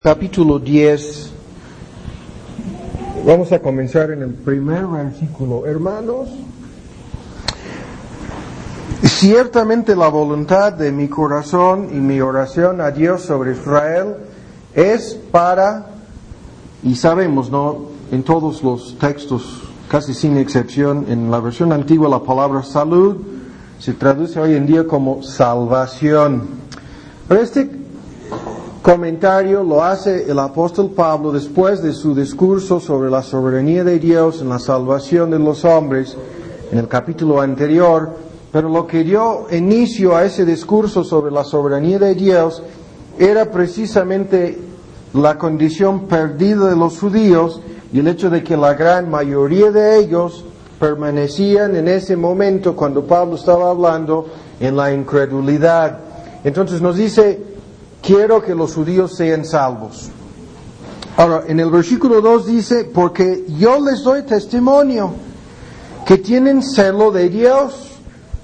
Capítulo 10. Vamos a comenzar en el primer versículo. Hermanos, ciertamente la voluntad de mi corazón y mi oración a Dios sobre Israel es para, y sabemos, ¿no?, en todos los textos, casi sin excepción, en la versión antigua la palabra salud se traduce hoy en día como salvación. Pero este comentario lo hace el apóstol Pablo después de su discurso sobre la soberanía de Dios en la salvación de los hombres en el capítulo anterior, pero lo que dio inicio a ese discurso sobre la soberanía de Dios era precisamente la condición perdida de los judíos y el hecho de que la gran mayoría de ellos permanecían en ese momento cuando Pablo estaba hablando en la incredulidad. Entonces nos dice: quiero que los judíos sean salvos. Ahora, en el versículo 2 dice: porque yo les doy testimonio que tienen celo de Dios,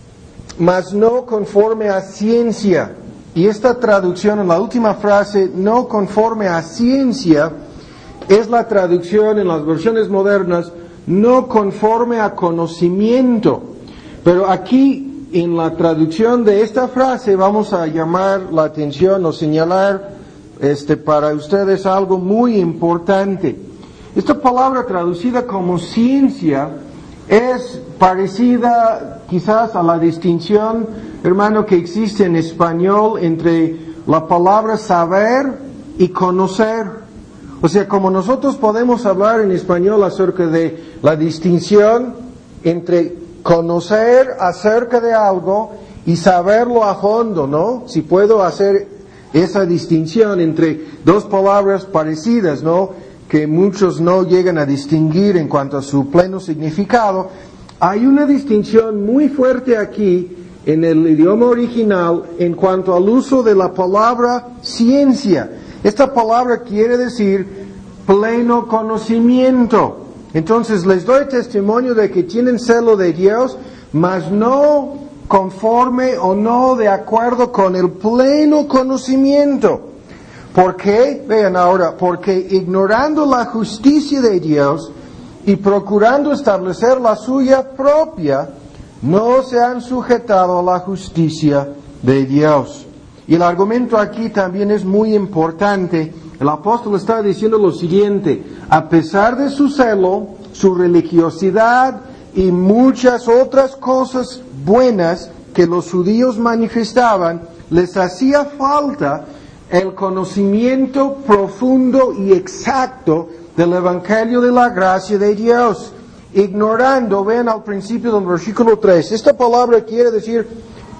mas no conforme a ciencia. Y esta traducción en la última frase, no conforme a ciencia, es la traducción en las versiones modernas, no conforme a conocimiento. Pero aquí, en la traducción de esta frase, vamos a llamar la atención o señalar para ustedes algo muy importante. Esta palabra traducida como ciencia es parecida quizás a la distinción, hermano, que existe en español entre la palabra saber y conocer. O sea, como nosotros podemos hablar en español acerca de la distinción entre conocer acerca de algo y saberlo a fondo, ¿no? Si puedo hacer esa distinción entre dos palabras parecidas, ¿no?, que muchos no llegan a distinguir en cuanto a su pleno significado, hay una distinción muy fuerte aquí en el idioma original en cuanto al uso de la palabra ciencia. Esta palabra quiere decir pleno conocimiento. Entonces les doy testimonio de que tienen celo de Dios, mas no conforme o no de acuerdo con el pleno conocimiento. ¿Por qué? Vean ahora, porque ignorando la justicia de Dios y procurando establecer la suya propia, no se han sujetado a la justicia de Dios. Y el argumento aquí también es muy importante. El apóstol está diciendo lo siguiente: a pesar de su celo, su religiosidad y muchas otras cosas buenas que los judíos manifestaban, les hacía falta el conocimiento profundo y exacto del Evangelio de la gracia de Dios. Ignorando, vean al principio del versículo 3, esta palabra quiere decir,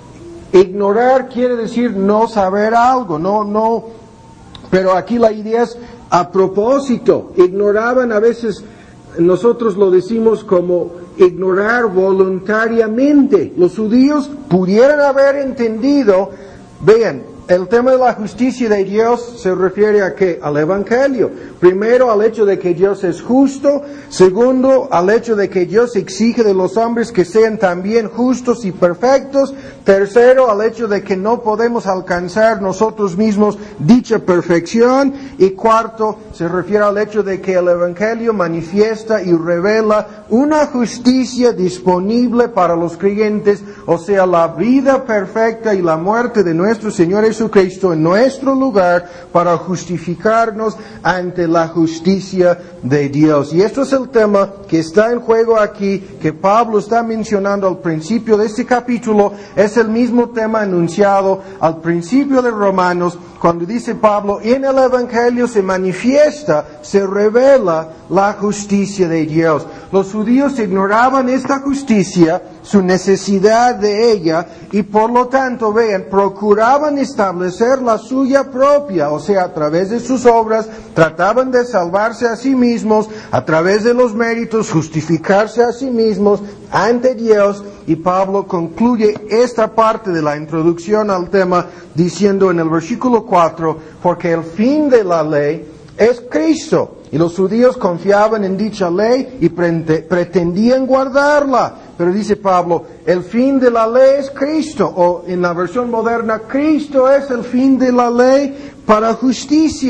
ignorar quiere decir no saber algo, no. Pero aquí la idea es a propósito. Ignoraban, a veces nosotros lo decimos como ignorar voluntariamente. Los judíos pudieran haber entendido, vean, el tema de la justicia de Dios se refiere a ¿qué? Al Evangelio. Primero, al hecho de que Dios es justo. Segundo, al hecho de que Dios exige de los hombres que sean también justos y perfectos. Tercero, al hecho de que no podemos alcanzar nosotros mismos dicha perfección. Y cuarto, se refiere al hecho de que el Evangelio manifiesta y revela una justicia disponible para los creyentes, o sea, la vida perfecta y la muerte de nuestro Señor Jesucristo en nuestro lugar para justificarnos ante la justicia de Dios. Y esto es el tema que está en juego aquí, que Pablo está mencionando al principio de este capítulo. Es el mismo tema anunciado al principio de Romanos, cuando dice Pablo: en el Evangelio se manifiesta, se revela la justicia de Dios. Los judíos ignoraban esta justicia, su necesidad de ella, y por lo tanto, vean, procuraban establecer la suya propia, o sea, a través de sus obras, trataban de salvarse a sí mismos, a través de los méritos, justificarse a sí mismos ante Dios. Y Pablo concluye esta parte de la introducción al tema diciendo en el versículo 4, porque el fin de la ley es Cristo. Y los judíos confiaban en dicha ley y pretendían guardarla. Pero dice Pablo, el fin de la ley es Cristo. O en la versión moderna, Cristo es el fin de la ley para justicia.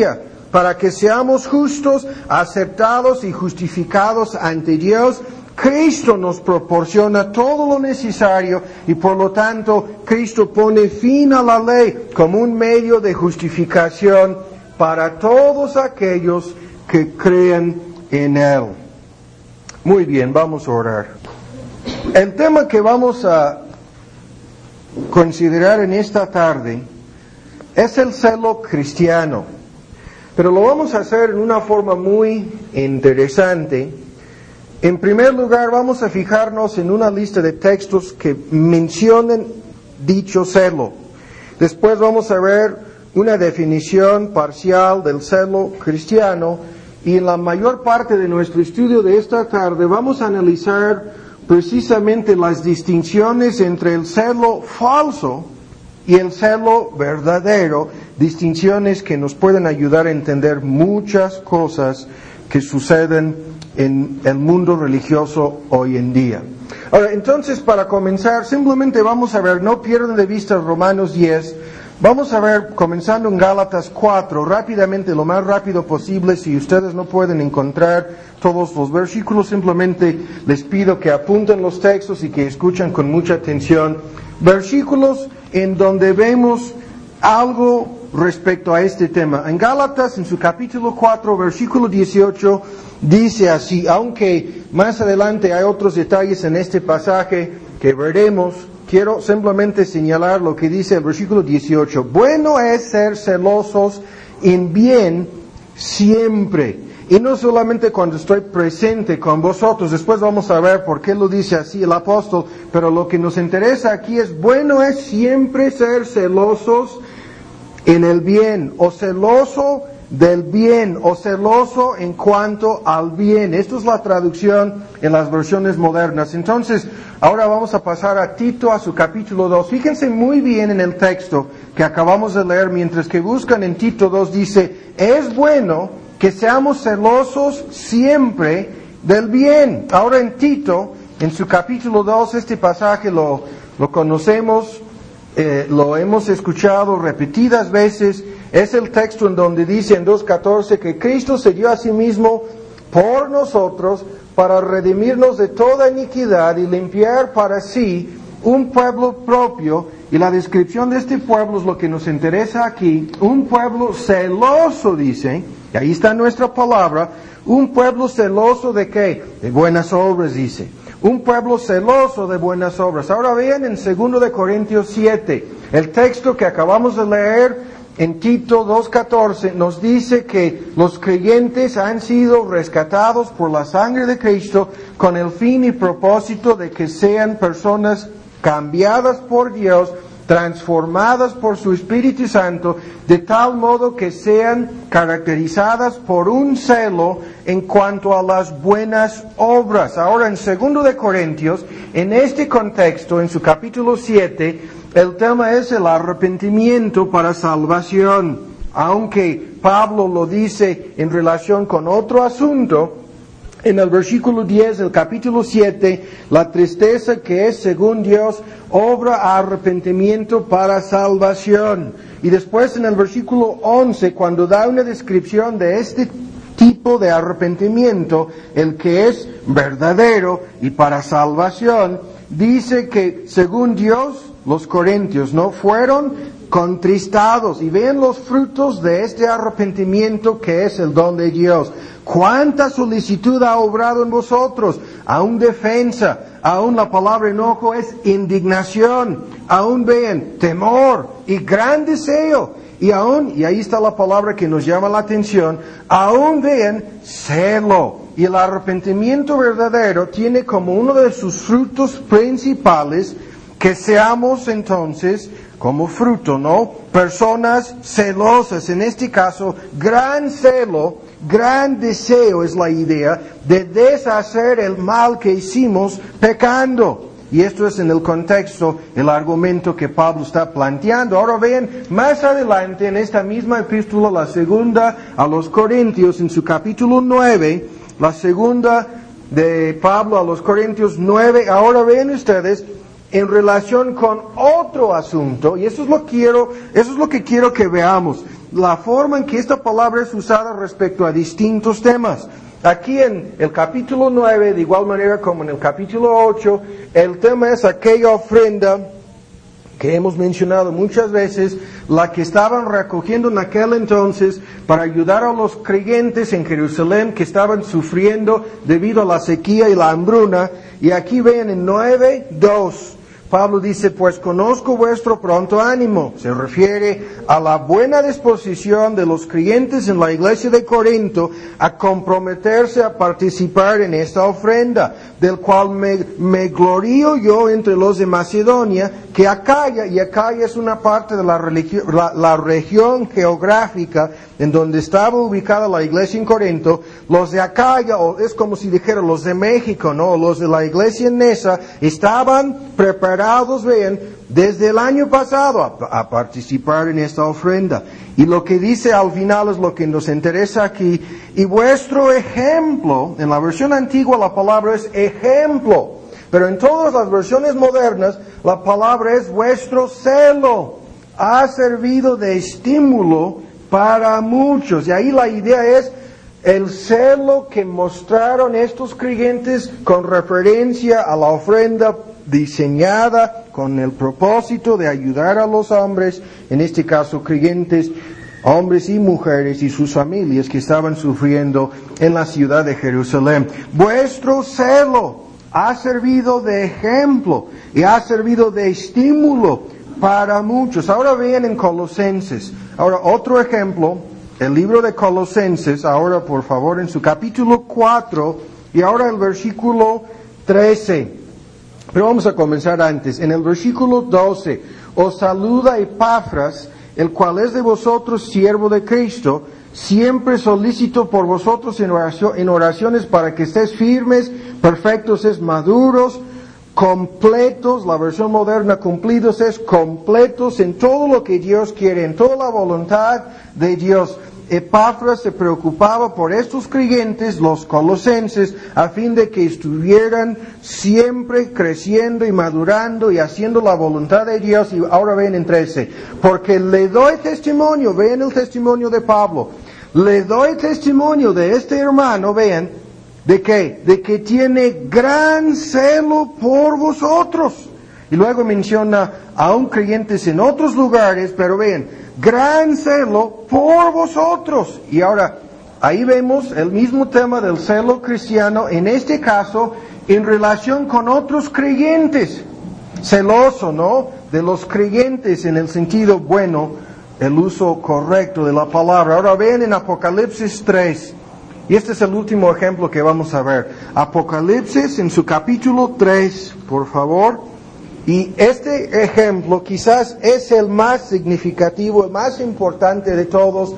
para que seamos justos, aceptados y justificados ante Dios. Cristo nos proporciona todo lo necesario y por lo tanto Cristo pone fin a la ley como un medio de justificación para todos aquellos que creen en Él. Muy bien, vamos a orar. El tema que vamos a considerar en esta tarde es el celo cristiano, pero lo vamos a hacer en una forma muy interesante. En primer lugar, vamos a fijarnos en una lista de textos que mencionen dicho celo. Después vamos a ver una definición parcial del celo cristiano y en la mayor parte de nuestro estudio de esta tarde vamos a analizar precisamente las distinciones entre el celo falso y el celo verdadero, distinciones que nos pueden ayudar a entender muchas cosas que suceden en el mundo religioso hoy en día. Ahora, entonces, para comenzar, simplemente vamos a ver, no pierdan de vista Romanos 10, vamos a ver, comenzando en Gálatas 4, rápidamente, lo más rápido posible. Si ustedes no pueden encontrar todos los versículos, simplemente les pido que apunten los textos y que escuchen con mucha atención. Versículos en donde vemos algo respecto a este tema. En Gálatas, en su capítulo 4, versículo 18, dice así, aunque más adelante hay otros detalles en este pasaje que veremos, quiero simplemente señalar lo que dice el versículo 18. Bueno es ser celosos en bien siempre, y no solamente cuando estoy presente con vosotros. Después vamos a ver por qué lo dice así el apóstol, pero lo que nos interesa aquí es, bueno es siempre ser celosos en el bien, o celoso del bien, o celoso en cuanto al bien. Esto es la traducción en las versiones modernas. Entonces, ahora vamos a pasar a Tito, a su capítulo 2. Fíjense muy bien en el texto que acabamos de leer, mientras que buscan en Tito 2, dice, es bueno que seamos celosos siempre del bien. Ahora en Tito, en su capítulo 2, este pasaje lo conocemos, lo hemos escuchado repetidas veces. Es el texto en donde dice en 2:14 que Cristo se dio a sí mismo por nosotros para redimirnos de toda iniquidad y limpiar para sí un pueblo propio. Y la descripción de este pueblo es lo que nos interesa aquí. Un pueblo celoso, dice, y ahí está nuestra palabra, un pueblo celoso ¿de qué? De buenas obras, dice. Un pueblo celoso de buenas obras. Ahora vean en 2 de Corintios 7, el texto que acabamos de leer en Tito 2:14, nos dice que los creyentes han sido rescatados por la sangre de Cristo con el fin y propósito de que sean personas cambiadas por Dios, transformadas por su Espíritu Santo, de tal modo que sean caracterizadas por un celo en cuanto a las buenas obras. Ahora en 2 de Corintios, en este contexto, en su capítulo 7, el tema es el arrepentimiento para salvación. Aunque Pablo lo dice en relación con otro asunto, en el versículo 10 del capítulo 7, la tristeza que es según Dios obra arrepentimiento para salvación. Y después en el versículo 11, cuando da una descripción de este tipo de arrepentimiento, el que es verdadero y para salvación, dice que según Dios, los corintios no fueron contristados. Y vean los frutos de este arrepentimiento que es el don de Dios. Cuánta solicitud ha obrado en vosotros, aún defensa, aún la palabra enojo es indignación, aún vean temor y gran deseo, y aún, y ahí está la palabra que nos llama la atención, aún vean celo. Y el arrepentimiento verdadero tiene como uno de sus frutos principales que seamos entonces como fruto, ¿no? Personas celosas, en este caso, gran celo, gran deseo es la idea de deshacer el mal que hicimos pecando. Y esto es en el contexto, el argumento que Pablo está planteando. Ahora vean, más adelante en esta misma epístola, la segunda a los Corintios, en su capítulo 9, la segunda de Pablo a los Corintios 9, ahora ven ustedes, en relación con otro asunto, y eso es lo que quiero que veamos. la forma en que esta palabra es usada respecto a distintos temas. Aquí en el capítulo 9, de igual manera como en el capítulo 8, el tema es aquella ofrenda que hemos mencionado muchas veces, la que estaban recogiendo en aquel entonces para ayudar a los creyentes en Jerusalén que estaban sufriendo debido a la sequía y la hambruna. Y aquí ven en 9:2, Pablo dice, pues conozco vuestro pronto ánimo. Se refiere a la buena disposición de los creyentes en la iglesia de Corinto a comprometerse a participar en esta ofrenda, del cual me glorío yo entre los de Macedonia, que Acaya, y Acaya es una parte de la región geográfica en donde estaba ubicada la iglesia en Corinto. Los de Acaya, o es como si dijera los de México, ¿no? Los de la iglesia en Nesa, estaban preparados, vean, desde el año pasado a participar en esta ofrenda. Y lo que dice al final es lo que nos interesa aquí. Y vuestro ejemplo, en la versión antigua la palabra es ejemplo, pero en todas las versiones modernas la palabra es vuestro celo. Ha servido de estímulo para muchos. Y ahí la idea es el celo que mostraron estos creyentes con referencia a la ofrenda diseñada con el propósito de ayudar a los hombres, en este caso creyentes, hombres y mujeres y sus familias que estaban sufriendo en la ciudad de Jerusalén. Vuestro celo ha servido de ejemplo y ha servido de estímulo para muchos. Ahora vean en Colosenses. Ahora otro ejemplo, el libro de Colosenses, ahora por favor en su capítulo 4 y ahora el versículo 13. Pero vamos a comenzar antes. En el versículo 12, os saluda Epafras, el cual es de vosotros siervo de Cristo, siempre solícito por vosotros en oraciones para que estéis firmes, perfectos, es maduros, completos, la versión moderna cumplidos es completos en todo lo que Dios quiere, en toda la voluntad de Dios. Epafras se preocupaba por estos creyentes, los colosenses, a fin de que estuvieran siempre creciendo y madurando y haciendo la voluntad de Dios. Y ahora ven en 13, porque le doy testimonio, ven el testimonio de Pablo, le doy testimonio de este hermano, vean, ¿de qué? De que tiene gran celo por vosotros. Y luego menciona aún creyentes en otros lugares, pero vean, gran celo por vosotros. Y ahora, ahí vemos el mismo tema del celo cristiano, en este caso, en relación con otros creyentes. Celoso, ¿no? De los creyentes en el sentido bueno, el uso correcto de la palabra. Ahora ven en Apocalipsis 3. Y este es el último ejemplo que vamos a ver. Apocalipsis en su capítulo 3, por favor. Y este ejemplo quizás es el más significativo, el más importante de todos,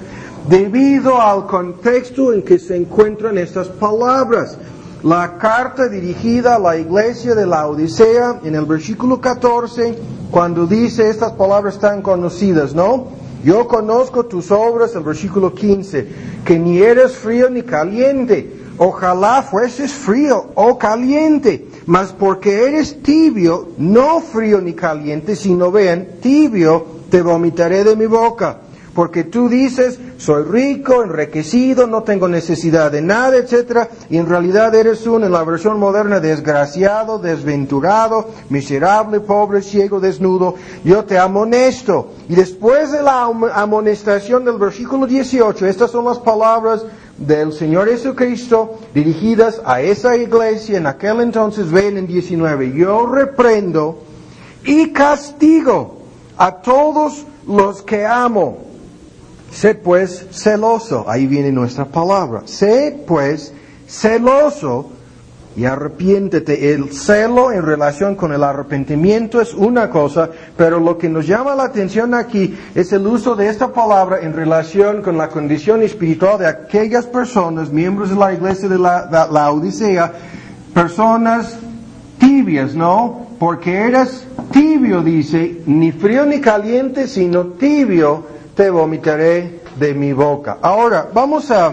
debido al contexto en que se encuentran estas palabras. La carta dirigida a la iglesia de la Odisea, en el versículo 14, cuando dice estas palabras tan conocidas, ¿no? Yo conozco tus obras, el versículo 15, que ni eres frío ni caliente. Ojalá fueses frío o caliente, mas porque eres tibio, no frío ni caliente, sino vean, tibio, te vomitaré de mi boca. Porque tú dices, soy rico, enriquecido, no tengo necesidad de nada, etc. Y en realidad eres en la versión moderna, desgraciado, desventurado, miserable, pobre, ciego, desnudo. Yo te amonesto. Y después de la amonestación del versículo 18, estas son las palabras del Señor Jesucristo dirigidas a esa iglesia en aquel entonces. Ven en 19, yo reprendo y castigo a todos los que amo. Sé pues celoso, ahí viene nuestra palabra, sé pues celoso y arrepiéntete. El celo en relación con el arrepentimiento es una cosa, pero lo que nos llama la atención aquí es el uso de esta palabra en relación con la condición espiritual de aquellas personas, miembros de la iglesia de la Odisea, personas tibias, ¿no? Porque eres tibio, dice, ni frío ni caliente, sino tibio, te vomitaré de mi boca. Ahora, vamos a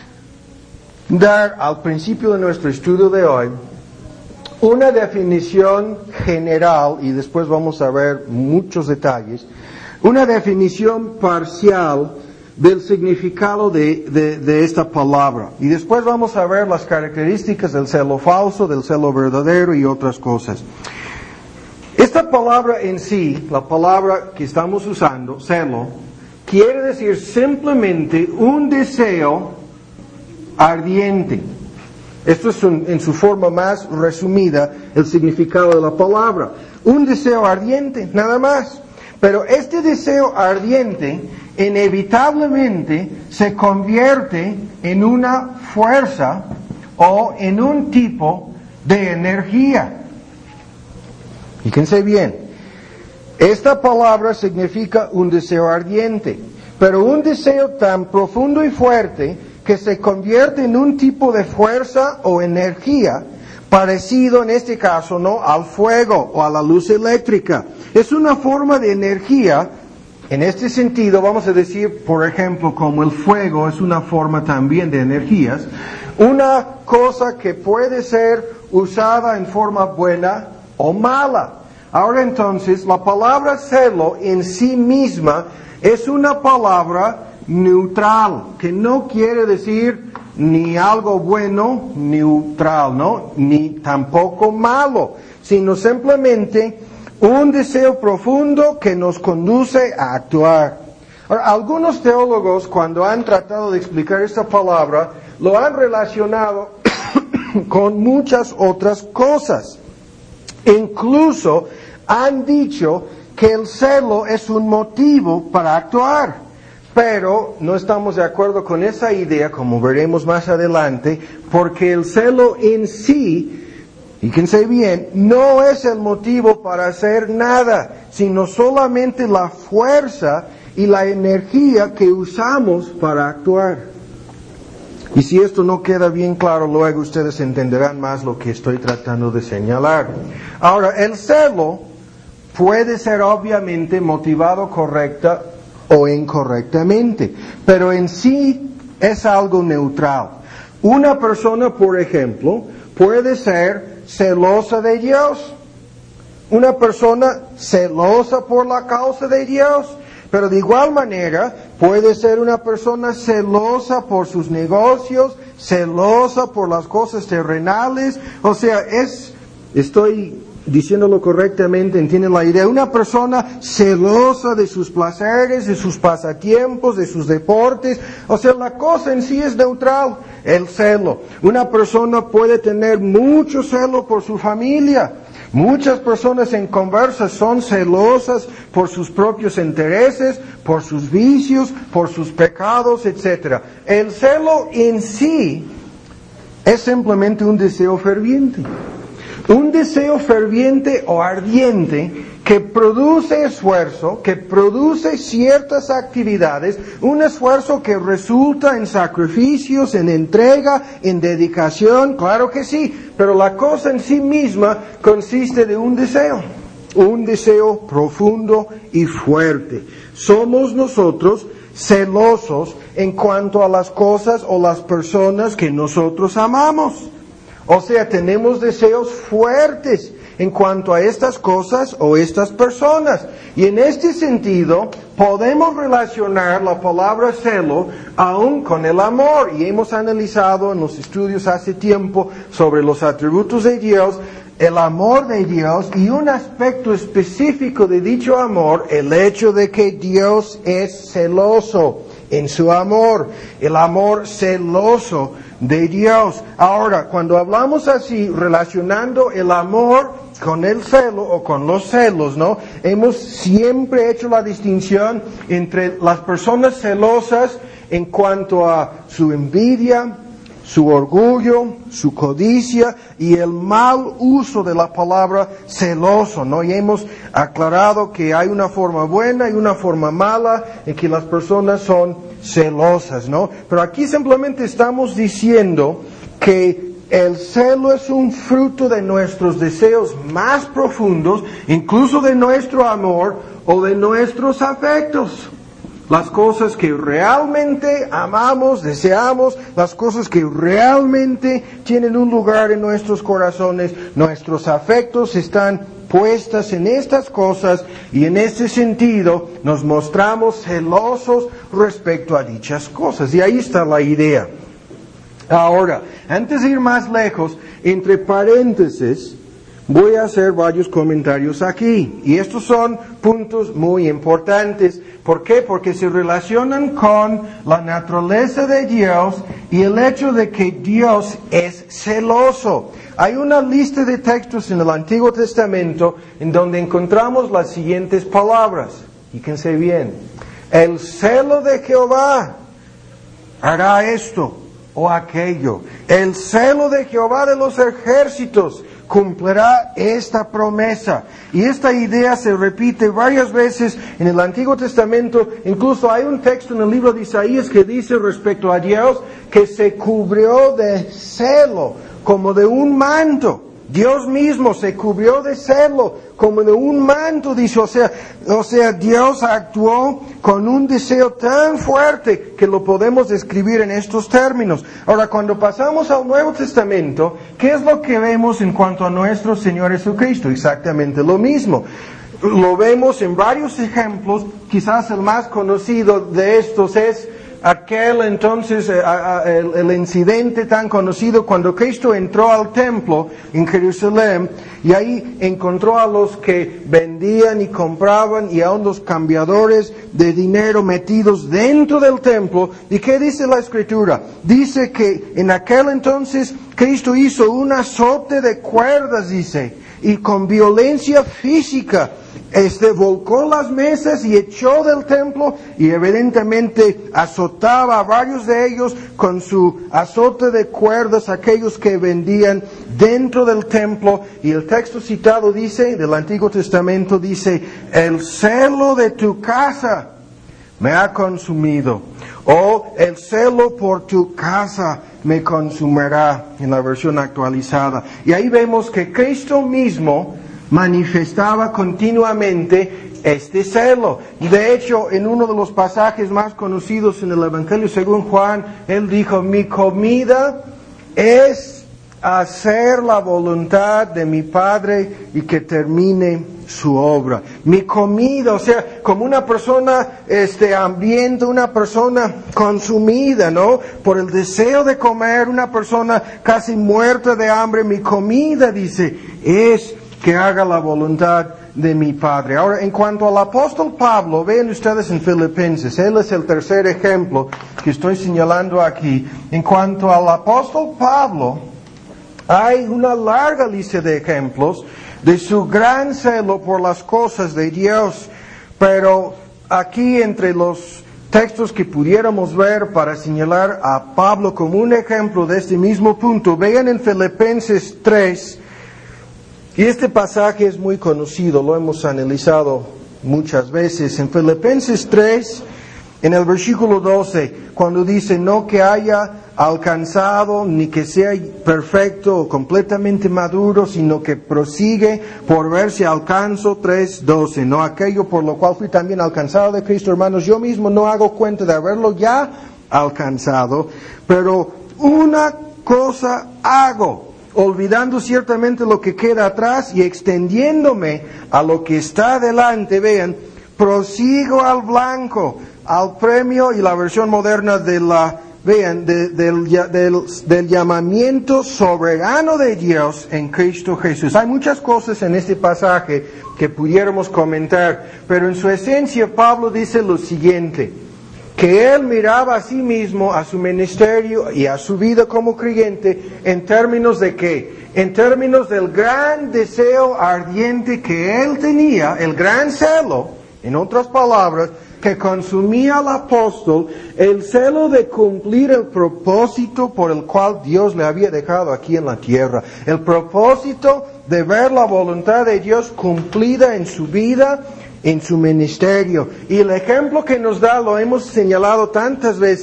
dar al principio de nuestro estudio de hoy una definición general, y después vamos a ver muchos detalles, una definición parcial del significado de esta palabra. Y después vamos a ver las características del celo falso, del celo verdadero y otras cosas. Esta palabra en sí, la palabra que estamos usando, celo, quiere decir simplemente un deseo ardiente. Esto es en su forma más resumida el significado de la palabra. Un deseo ardiente, nada más. Pero este deseo ardiente inevitablemente se convierte en una fuerza o en un tipo de energía. Fíjense bien, esta palabra significa un deseo ardiente, pero un deseo tan profundo y fuerte que se convierte en un tipo de fuerza o energía parecido en este caso, ¿no?, al fuego o a la luz eléctrica. Es una forma de energía. En este sentido, vamos a decir, por ejemplo, como el fuego es una forma también de energías, una cosa que puede ser usada en forma buena o mala. Ahora entonces, la palabra celo en sí misma es una palabra neutral, que no quiere decir ni algo bueno, neutral, ¿no?, ni tampoco malo, sino simplemente un deseo profundo que nos conduce a actuar. Ahora, algunos teólogos, cuando han tratado de explicar esta palabra, lo han relacionado con muchas otras cosas. Incluso han dicho que el celo es un motivo para actuar. Pero no estamos de acuerdo con esa idea, como veremos más adelante, porque el celo en sí, fíjense bien, no es el motivo para hacer nada, sino solamente la fuerza y la energía que usamos para actuar. Y si esto no queda bien claro, luego ustedes entenderán más lo que estoy tratando de señalar. Ahora, el celo puede ser obviamente motivado correcta o incorrectamente, pero en sí es algo neutral. Una persona, por ejemplo, puede ser celosa de Dios, una persona celosa por la causa de Dios, pero de igual manera puede ser una persona celosa por sus negocios, celosa por las cosas terrenales. O sea, estoy diciéndolo correctamente, entienden la idea. Una persona celosa de sus placeres, de sus pasatiempos, de sus deportes. O sea, la cosa en sí es neutral, el celo. Una persona puede tener mucho celo por su familia. Muchas personas en conversas son celosas por sus propios intereses, por sus vicios, por sus pecados, etc. El celo en sí es simplemente un deseo ferviente. Un deseo ferviente o ardiente que produce esfuerzo, que produce ciertas actividades, un esfuerzo que resulta en sacrificios, en entrega, en dedicación, claro que sí, pero la cosa en sí misma consiste de un deseo profundo y fuerte. Somos nosotros celosos en cuanto a las cosas o las personas que nosotros amamos. O sea, tenemos deseos fuertes en cuanto a estas cosas o estas personas. Y en este sentido, podemos relacionar la palabra celo aún con el amor. Y hemos analizado en los estudios hace tiempo sobre los atributos de Dios, el amor de Dios y un aspecto específico de dicho amor, el hecho de que Dios es celoso en su amor, el amor celoso de Dios. Ahora, cuando hablamos así, relacionando el amor con el celo o con los celos, ¿no? Hemos siempre hecho la distinción entre las personas celosas en cuanto a su envidia, su orgullo, su codicia y el mal uso de la palabra celoso, ¿no? Y hemos aclarado que hay una forma buena y una forma mala en que las personas son celosas, ¿no? Pero aquí simplemente estamos diciendo que el celo es un fruto de nuestros deseos más profundos, incluso de nuestro amor o de nuestros afectos. las cosas que realmente amamos, deseamos, las cosas que realmente tienen un lugar en nuestros corazones, nuestros afectos están puestas en estas cosas y en este sentido nos mostramos celosos respecto a dichas cosas. Y ahí está la idea. Ahora, antes de ir más lejos, entre paréntesis, voy a hacer varios comentarios aquí. Y estos son puntos muy importantes. ¿Por qué? Porque se relacionan con la naturaleza de Dios y el hecho de que Dios es celoso. Hay una lista de textos en el Antiguo Testamento en donde encontramos las siguientes palabras. Fíjense bien. El celo de Jehová hará esto o aquello. El celo de Jehová de los ejércitos cumplirá esta promesa. Y esta idea se repite varias veces en el Antiguo Testamento. Incluso hay un texto en el libro de Isaías que dice respecto a Dios que se cubrió de celo como de un manto. Dios mismo se cubrió de celo como de un manto, dice. O sea, Dios actuó con un deseo tan fuerte que lo podemos describir en estos términos. Ahora, cuando pasamos al Nuevo Testamento, ¿qué es lo que vemos en cuanto a nuestro Señor Jesucristo? Exactamente lo mismo. Lo vemos en varios ejemplos. Quizás el más conocido de estos es aquel entonces, el incidente tan conocido cuando Cristo entró al templo en Jerusalén y ahí encontró a los que vendían y compraban y aún los cambiadores de dinero metidos dentro del templo. ¿Y qué dice la Escritura? Dice que en aquel entonces Cristo hizo un azote de cuerdas, dice, y con violencia física volcó las mesas y echó del templo y evidentemente azotaba a varios de ellos con su azote de cuerdas, aquellos que vendían dentro del templo. Y el texto citado dice, del Antiguo Testamento dice, el celo de tu casa me ha consumido, o el celo por tu casa me consumirá, en la versión actualizada. Y ahí vemos que Cristo mismo manifestaba continuamente este celo. De hecho, en uno de los pasajes más conocidos en el Evangelio según Juan, Él dijo, mi comida es hacer la voluntad de mi Padre y que termine su obra. Mi comida, o sea, como una persona hambrienta, una persona consumida, ¿no? Por el deseo de comer, una persona casi muerta de hambre. Mi comida, dice, es que haga la voluntad de mi Padre. Ahora, en cuanto al apóstol Pablo, vean ustedes en Filipenses, él es el tercer ejemplo que estoy señalando aquí. En cuanto al apóstol Pablo, hay una larga lista de ejemplos de su gran celo por las cosas de Dios. Pero aquí entre los textos que pudiéramos ver para señalar a Pablo como un ejemplo de este mismo punto, vean en Filipenses 3, y este pasaje es muy conocido, lo hemos analizado muchas veces. En Filipenses 3, en el versículo 12, cuando dice, no que haya alcanzado, ni que sea perfecto o completamente maduro, sino que prosigue por ver si alcanzo, 3:12, no aquello por lo cual fui también alcanzado de Cristo, hermanos, yo mismo no hago cuenta de haberlo ya alcanzado, pero una cosa hago, olvidando ciertamente lo que queda atrás y extendiéndome a lo que está delante, vean, prosigo al blanco, al premio, y la versión moderna de la, vean, del llamamiento soberano de Dios en Cristo Jesús. Hay muchas cosas en este pasaje que pudiéramos comentar, pero en su esencia Pablo dice lo siguiente, que él miraba a sí mismo, a su ministerio y a su vida como creyente, en términos de ¿qué? En términos del gran deseo ardiente que él tenía, el gran celo, en otras palabras, que consumía al apóstol, el celo de cumplir el propósito por el cual Dios le había dejado aquí en la tierra. El propósito de ver la voluntad de Dios cumplida en su vida, en su ministerio. Y el ejemplo que nos da, lo hemos señalado tantas veces,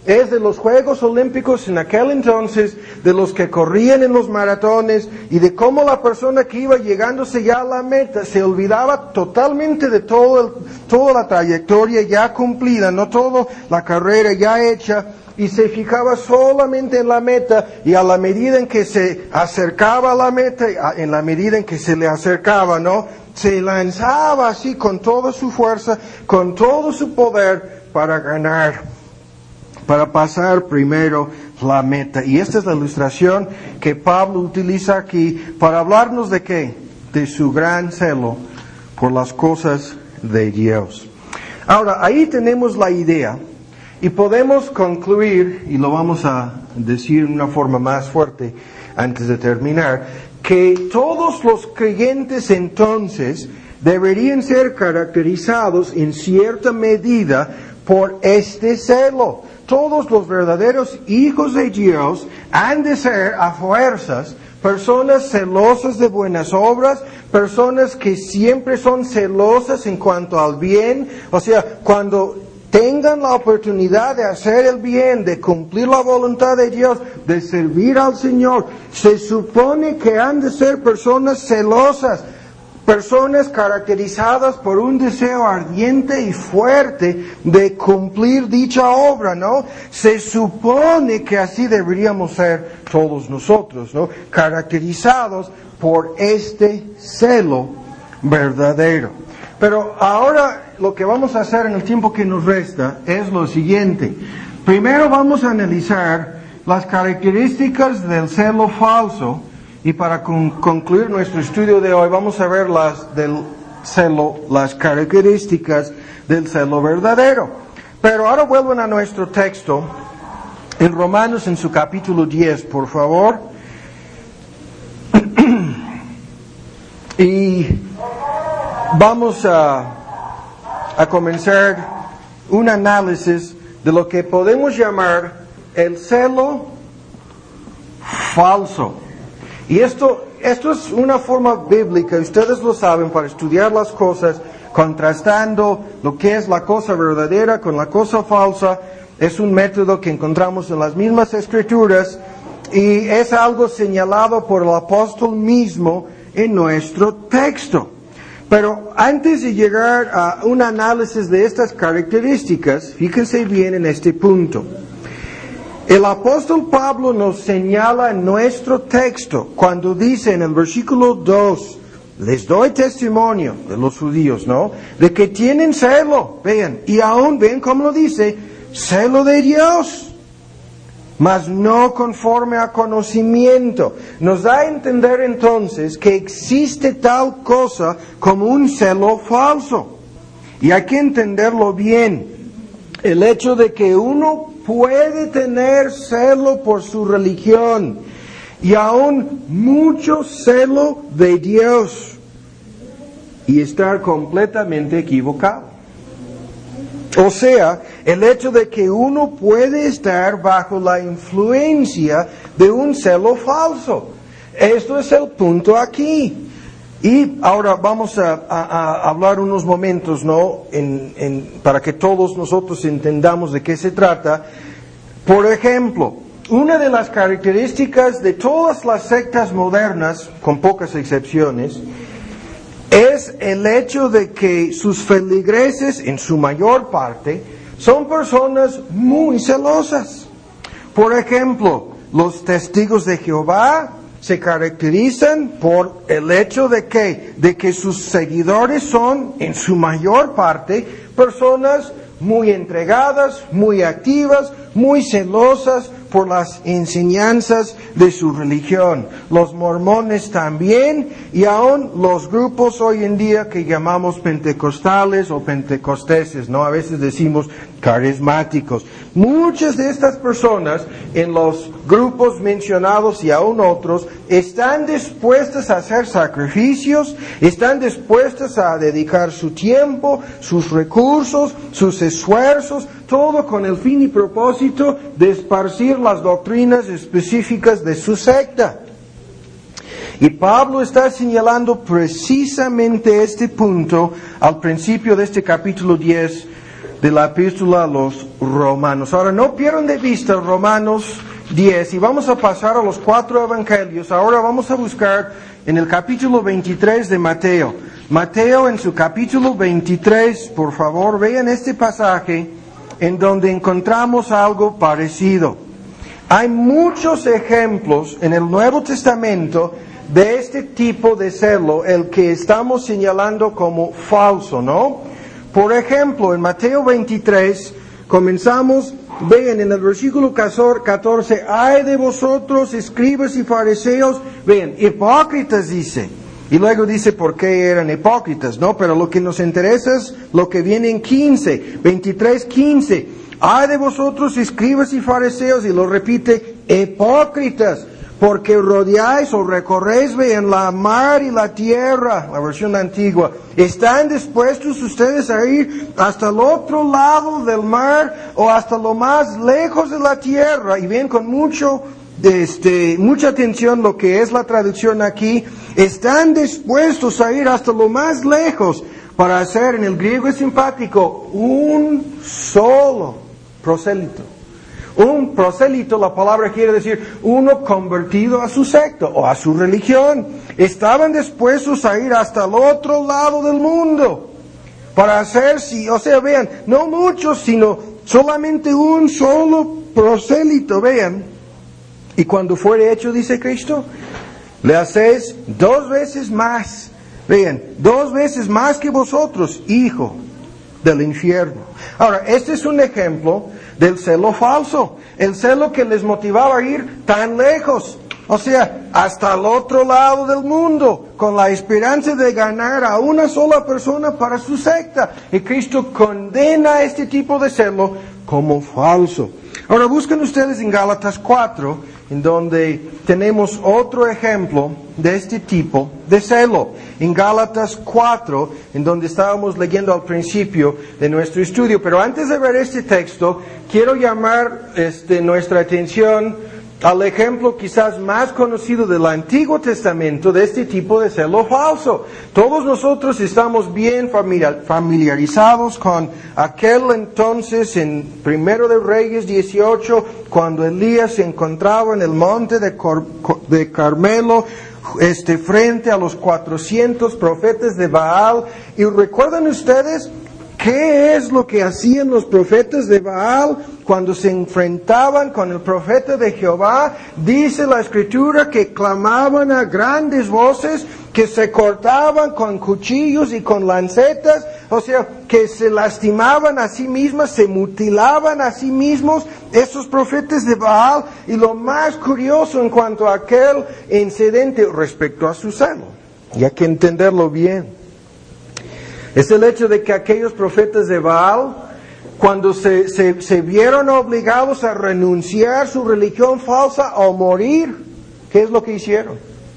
es de los Juegos Olímpicos en aquel entonces, de los que corrían en los maratones y de cómo la persona que iba llegándose ya a la meta se olvidaba totalmente de toda la trayectoria ya cumplida, no toda la carrera ya hecha, y se fijaba solamente en la meta, y a la medida en que se acercaba a la meta, en la medida en que se le acercaba, ¿no?, se lanzaba así con toda su fuerza, con todo su poder para ganar, para pasar primero la meta. Y esta es la ilustración que Pablo utiliza aquí para hablarnos de ¿qué? De su gran celo por las cosas de Dios. Ahora, ahí tenemos la idea y podemos concluir, y lo vamos a decir de una forma más fuerte antes de terminar, que todos los creyentes entonces deberían ser caracterizados en cierta medida por este celo. Todos los verdaderos hijos de Dios han de ser a fuerzas personas celosas de buenas obras, personas que siempre son celosas en cuanto al bien. O sea, cuando tengan la oportunidad de hacer el bien, de cumplir la voluntad de Dios, de servir al Señor, se supone que han de ser personas celosas, personas caracterizadas por un deseo ardiente y fuerte de cumplir dicha obra, ¿no? Se supone que así deberíamos ser todos nosotros, ¿no? Caracterizados por este celo verdadero. Pero ahora lo que vamos a hacer en el tiempo que nos resta es lo siguiente. Primero vamos a analizar las características del celo falso, y para concluir nuestro estudio de hoy vamos a ver las características del celo verdadero. Pero ahora vuelvan a nuestro texto en Romanos en su capítulo 10, por favor. Y vamos a comenzar un análisis de lo que podemos llamar el celo falso. Y esto es una forma bíblica, ustedes lo saben, para estudiar las cosas, contrastando lo que es la cosa verdadera con la cosa falsa. Es un método que encontramos en las mismas escrituras y es algo señalado por el apóstol mismo en nuestro texto. Pero antes de llegar a un análisis de estas características, fíjense bien en este punto. El apóstol Pablo nos señala en nuestro texto cuando dice en el versículo 2, les doy testimonio de los judíos, ¿no?, de que tienen celo, vean, y aún ven cómo lo dice, celo de Dios, mas no conforme a conocimiento. Nos da a entender entonces que existe tal cosa como un celo falso. Y hay que entenderlo bien. El hecho de que uno puede tener celo por su religión y aún mucho celo de Dios y estar completamente equivocado. O sea, el hecho de que uno puede estar bajo la influencia de un celo falso. Esto es el punto aquí. Y ahora vamos a hablar unos momentos, ¿no?, para que todos nosotros entendamos de qué se trata. Por ejemplo, una de las características de todas las sectas modernas, con pocas excepciones, es el hecho de que sus feligreses, en su mayor parte, son personas muy celosas. Por ejemplo, los testigos de Jehová se caracterizan por el hecho de que sus seguidores son, en su mayor parte, personas muy entregadas, muy activas, muy celosas por las enseñanzas de su religión. Los mormones también, y aún los grupos hoy en día que llamamos pentecostales o pentecosteses, ¿no? A veces decimos carismáticos. Muchas de estas personas en los grupos mencionados y aún otros están dispuestas a hacer sacrificios, están dispuestas a dedicar su tiempo, sus recursos, sus esfuerzos, todo con el fin y propósito de esparcir las doctrinas específicas de su secta. Y Pablo está señalando precisamente este punto al principio de este capítulo 10 de la epístola a los Romanos. Ahora, no pierdan de vista Romanos 10 y vamos a pasar a los 4 evangelios. Ahora vamos a buscar en el capítulo 23 de Mateo. Mateo en su capítulo 23, por favor, vean este pasaje en donde encontramos algo parecido. Hay muchos ejemplos en el Nuevo Testamento de este tipo de celo, el que estamos señalando como falso, ¿no? Por ejemplo, en Mateo 23, comenzamos, vean en el versículo 14, ay de vosotros, escribas y fariseos, vean, hipócritas dice. Y luego dice por qué eran hipócritas, ¿no? Pero lo que nos interesa es lo que viene en 23:15. Ay de vosotros, escribas y fariseos, y lo repite, hipócritas, porque rodeáis o recorréis, vean, la mar y la tierra, la versión antigua. ¿Están dispuestos ustedes a ir hasta el otro lado del mar o hasta lo más lejos de la tierra? Y ven con mucha atención lo que es la traducción aquí. Están dispuestos a ir hasta lo más lejos para hacer, en el griego es simpático, un solo prosélito. Un prosélito, la palabra quiere decir uno convertido a su secta o a su religión. Estaban dispuestos a ir hasta el otro lado del mundo para hacer, o sea, vean, no muchos, sino solamente un solo prosélito, vean. Y cuando fuere hecho, dice Cristo, le hacéis 2 veces más, vean, 2 veces más que vosotros, hijo del infierno. Ahora, este es un ejemplo del celo falso, el celo que les motivaba a ir tan lejos, o sea, hasta el otro lado del mundo, con la esperanza de ganar a una sola persona para su secta. Y Cristo condena este tipo de celo como falso. Ahora busquen ustedes en Gálatas 4, en donde tenemos otro ejemplo de este tipo de celo. En Gálatas 4, en donde estábamos leyendo al principio de nuestro estudio. Pero antes de ver este texto, quiero llamar nuestra atención al ejemplo quizás más conocido del Antiguo Testamento de este tipo de celo falso. Todos nosotros estamos bien familiarizados con aquel entonces en 1 de Reyes 18, cuando Elías se encontraba en el monte de Carmelo, frente a los 400 profetas de Baal. Y recuerdan ustedes ¿qué es lo que hacían los profetas de Baal cuando se enfrentaban con el profeta de Jehová? Dice la Escritura que clamaban a grandes voces, que se cortaban con cuchillos y con lancetas, o sea, que se lastimaban a sí mismas, se mutilaban a sí mismos, esos profetas de Baal. Y lo más curioso en cuanto a aquel incidente respecto a su celo, y hay que entenderlo bien, es el hecho de que aquellos profetas de Baal, cuando se vieron obligados a renunciar a su religión falsa o morir, ¿qué es lo que hicieron?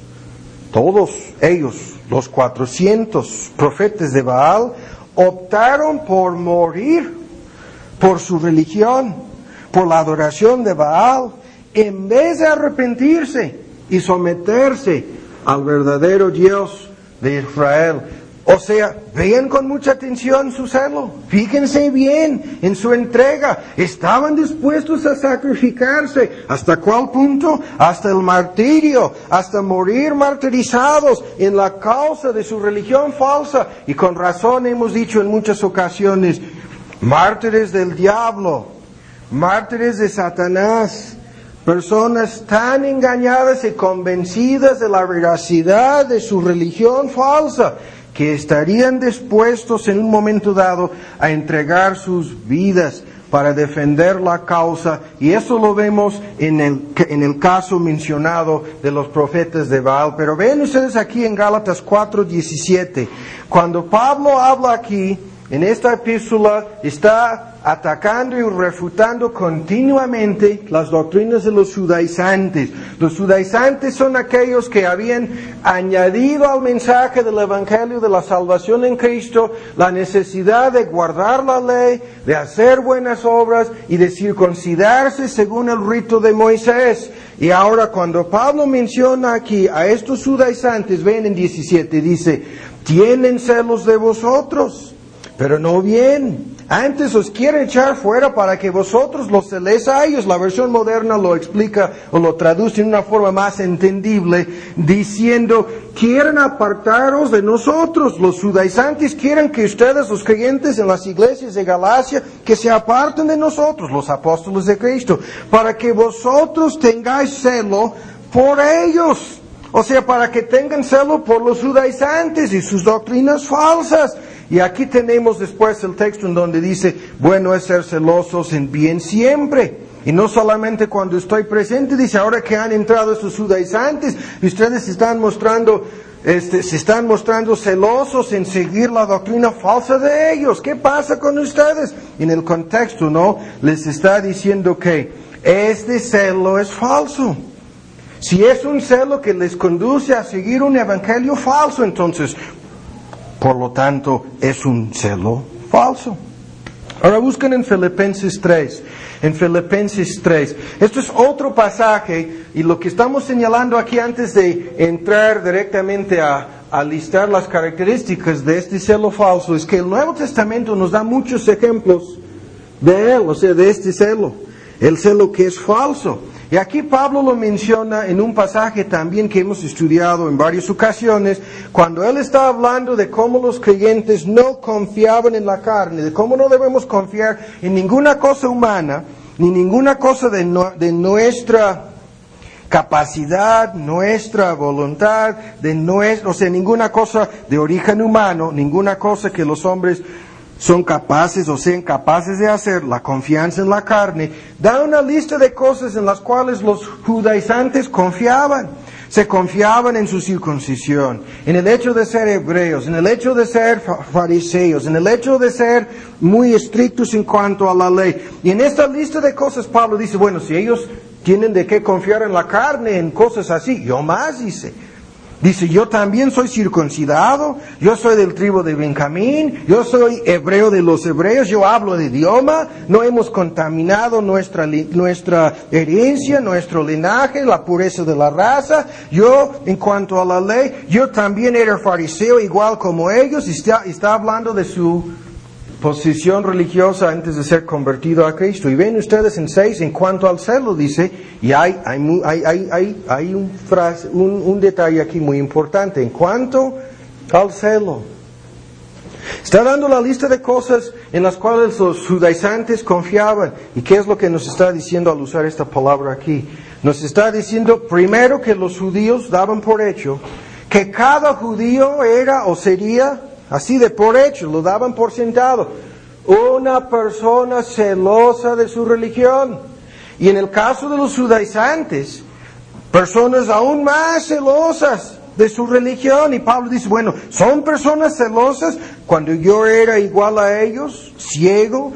Todos ellos, los 400 profetas de Baal, optaron por morir por su religión, por la adoración de Baal, en vez de arrepentirse y someterse al verdadero Dios de Israel. O sea, vean con mucha atención su celo, fíjense bien en su entrega. Estaban dispuestos a sacrificarse. ¿Hasta cuál punto? Hasta el martirio, hasta morir martirizados en la causa de su religión falsa. Y con razón hemos dicho en muchas ocasiones, mártires del diablo, mártires de Satanás, personas tan engañadas y convencidas de la veracidad de su religión falsa, que estarían dispuestos en un momento dado a entregar sus vidas para defender la causa. Y eso lo vemos en el caso mencionado de los profetas de Baal. Pero ven ustedes aquí en Gálatas 4:17, cuando Pablo habla aquí, en esta epístola, está atacando y refutando continuamente las doctrinas de los judaizantes. Los judaizantes son aquellos que habían añadido al mensaje del Evangelio de la salvación en Cristo la necesidad de guardar la ley, de hacer buenas obras y de circuncidarse según el rito de Moisés. Y ahora cuando Pablo menciona aquí a estos judaizantes, ven en 17, dice, tienen celos de vosotros, pero no bien. Antes os quiere echar fuera para que vosotros los celéis a ellos. La versión moderna lo explica o lo traduce en una forma más entendible, diciendo, quieren apartaros de nosotros. Los judaizantes quieren que ustedes, los creyentes en las iglesias de Galacia, que se aparten de nosotros, los apóstoles de Cristo, para que vosotros tengáis celo por ellos. O sea, para que tengan celo por los judaizantes y sus doctrinas falsas. Y aquí tenemos después el texto en donde dice, bueno es ser celosos en bien siempre. Y no solamente cuando estoy presente, dice, ahora que han entrado estos judaizantes, y ustedes se están mostrando celosos en seguir la doctrina falsa de ellos. ¿Qué pasa con ustedes? En el contexto, ¿no? Les está diciendo que este celo es falso. Si es un celo que les conduce a seguir un evangelio falso, entonces, por lo tanto, es un celo falso. Ahora busquen en Filipenses 3. En Filipenses 3. Esto es otro pasaje, y lo que estamos señalando aquí antes de entrar directamente a listar las características de este celo falso, es que el Nuevo Testamento nos da muchos ejemplos de él, o sea, de este celo. El celo que es falso. Y aquí Pablo lo menciona en un pasaje también que hemos estudiado en varias ocasiones, cuando él está hablando de cómo los creyentes no confiaban en la carne, de cómo no debemos confiar en ninguna cosa humana, ni ninguna cosa de nuestra capacidad, nuestra voluntad, o sea, ninguna cosa de origen humano, ninguna cosa que los hombres son capaces o sean capaces de hacer, la confianza en la carne, da una lista de cosas en las cuales los judaizantes confiaban. Se confiaban en su circuncisión, en el hecho de ser hebreos, en el hecho de ser fariseos, en el hecho de ser muy estrictos en cuanto a la ley. Y en esta lista de cosas Pablo dice, bueno, si ellos tienen de qué confiar en la carne, en cosas así, yo más Dice, yo también soy circuncidado, yo soy del tribu de Benjamín, yo soy hebreo de los hebreos, yo hablo de idioma, no hemos contaminado nuestra herencia, nuestro linaje, la pureza de la raza. Yo, en cuanto a la ley, yo también era fariseo igual como ellos. Está hablando de su posición religiosa antes de ser convertido a Cristo. Y ven ustedes en 6, en cuanto al celo, dice, y hay un detalle aquí muy importante, en cuanto al celo. Está dando la lista de cosas en las cuales los judaizantes confiaban. ¿Y qué es lo que nos está diciendo al usar esta palabra aquí? Nos está diciendo, primero, que los judíos daban por hecho que cada judío era o sería, así de por hecho, lo daban por sentado, una persona celosa de su religión. Y en el caso de los judaizantes, personas aún más celosas de su religión. Y Pablo dice, bueno, son personas celosas. Cuando yo era igual a ellos, ciego,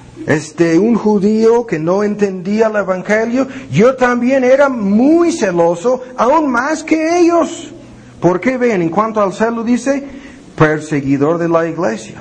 un judío que no entendía el evangelio, yo también era muy celoso, aún más que ellos. ¿Por qué? Ven, en cuanto al celo dice, perseguidor de la iglesia.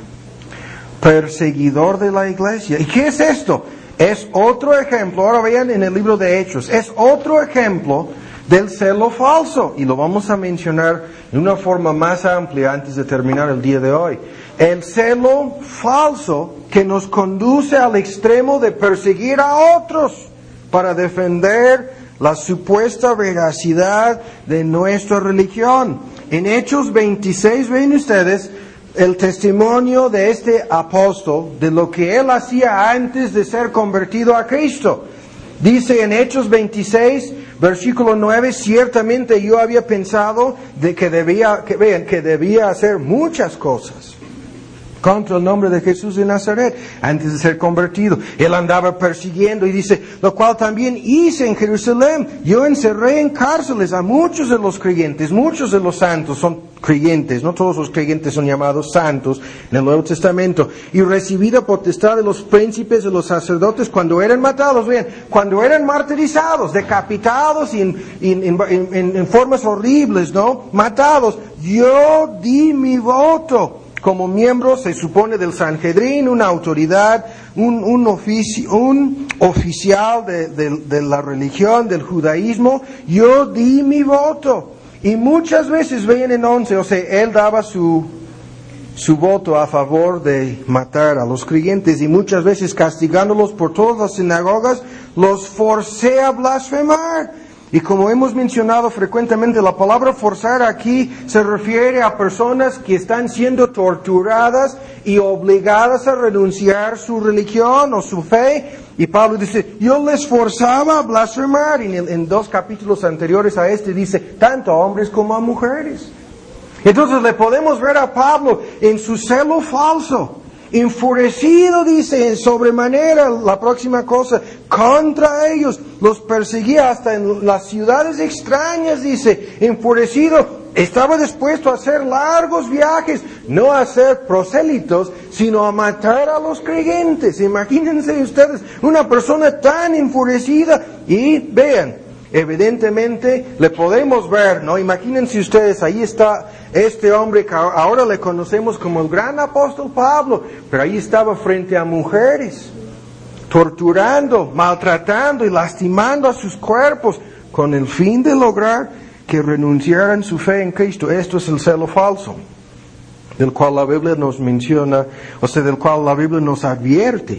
Perseguidor de la iglesia. ¿Y qué es esto? Es otro ejemplo, ahora vean en el libro de Hechos, es otro ejemplo del celo falso. Y lo vamos a mencionar de una forma más amplia antes de terminar el día de hoy. El celo falso que nos conduce al extremo de perseguir a otros para defender la supuesta veracidad de nuestra religión. En Hechos 26, ven ustedes el testimonio de este apóstol, de lo que él hacía antes de ser convertido a Cristo. Dice en Hechos 26, versículo 9, ciertamente yo había pensado de que debía hacer muchas cosas contra el nombre de Jesús de Nazaret, antes de ser convertido. Él andaba persiguiendo, y dice, lo cual también hice en Jerusalén. Yo encerré en cárceles a muchos de los creyentes, muchos de los santos son creyentes, no todos los creyentes son llamados santos en el Nuevo Testamento, y recibí la potestad de los príncipes, de los sacerdotes, cuando eran matados, vean, cuando eran martirizados, decapitados y en formas horribles, ¿no? Matados, yo di mi voto. Como miembro, se supone, del Sanhedrin, una autoridad, un oficial de la religión, del judaísmo, yo di mi voto. Y muchas veces, vean en 11, o sea, él daba su su voto a favor de matar a los creyentes y muchas veces castigándolos por todas las sinagogas, los forcé a blasfemar. Y como hemos mencionado frecuentemente, la palabra forzar aquí se refiere a personas que están siendo torturadas y obligadas a renunciar su religión o su fe. Y Pablo dice, yo les forzaba a blasfemar. Y en 2 capítulos anteriores a este dice, tanto a hombres como a mujeres. Entonces le podemos ver a Pablo en su celo falso, enfurecido, dice, en sobremanera, la próxima cosa, contra ellos, los perseguía hasta en las ciudades extrañas, dice, enfurecido, estaba dispuesto a hacer largos viajes, no a ser prosélitos, sino a matar a los creyentes. Imagínense ustedes, una persona tan enfurecida, y vean, evidentemente le podemos ver, ¿no? Imagínense ustedes, ahí está este hombre que ahora le conocemos como el gran apóstol Pablo, pero ahí estaba frente a mujeres, torturando, maltratando y lastimando a sus cuerpos, con el fin de lograr que renunciaran su fe en Cristo. Esto es el celo falso, del cual la Biblia nos menciona, o sea, del cual la Biblia nos advierte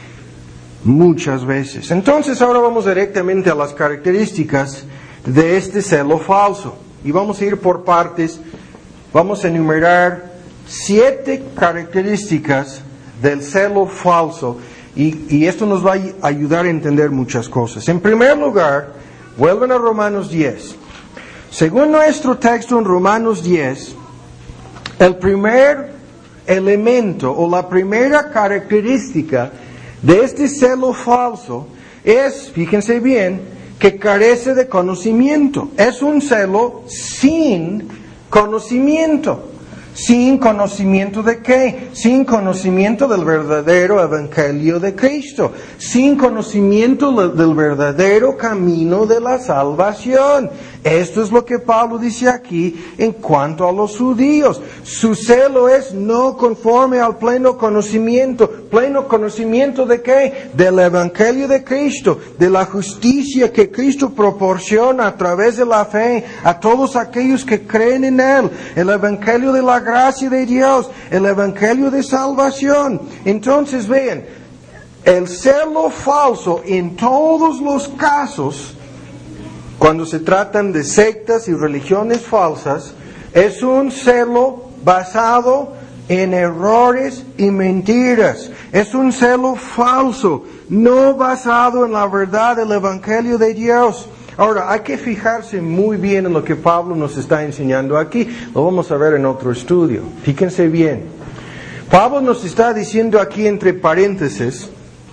muchas veces. Entonces ahora vamos directamente a las características de este celo falso. Y vamos a ir por partes. Vamos a enumerar 7 características del celo falso. Y esto nos va a ayudar a entender muchas cosas. En primer lugar, vuelven a Romanos 10. Según nuestro texto en Romanos 10, el primer elemento o la primera característica de este celo falso es, fíjense bien, que carece de conocimiento. Es un celo sin conocimiento. ¿Sin conocimiento de qué? Sin conocimiento del verdadero evangelio de Cristo. Sin conocimiento del verdadero camino de la salvación. Esto es lo que Pablo dice aquí en cuanto a los judíos. Su celo es no conforme al pleno conocimiento. ¿Pleno conocimiento de qué? Del evangelio de Cristo, de la justicia que Cristo proporciona a través de la fe a todos aquellos que creen en Él. El evangelio de la gracia de Dios, el evangelio de salvación. Entonces vean, el celo falso en todos los casos, cuando se tratan de sectas y religiones falsas, es un celo basado en errores y mentiras. Es un celo falso, no basado en la verdad del evangelio de Dios. Ahora, hay que fijarse muy bien en lo que Pablo nos está enseñando aquí. Lo vamos a ver en otro estudio. Fíjense bien. Pablo nos está diciendo aquí entre paréntesis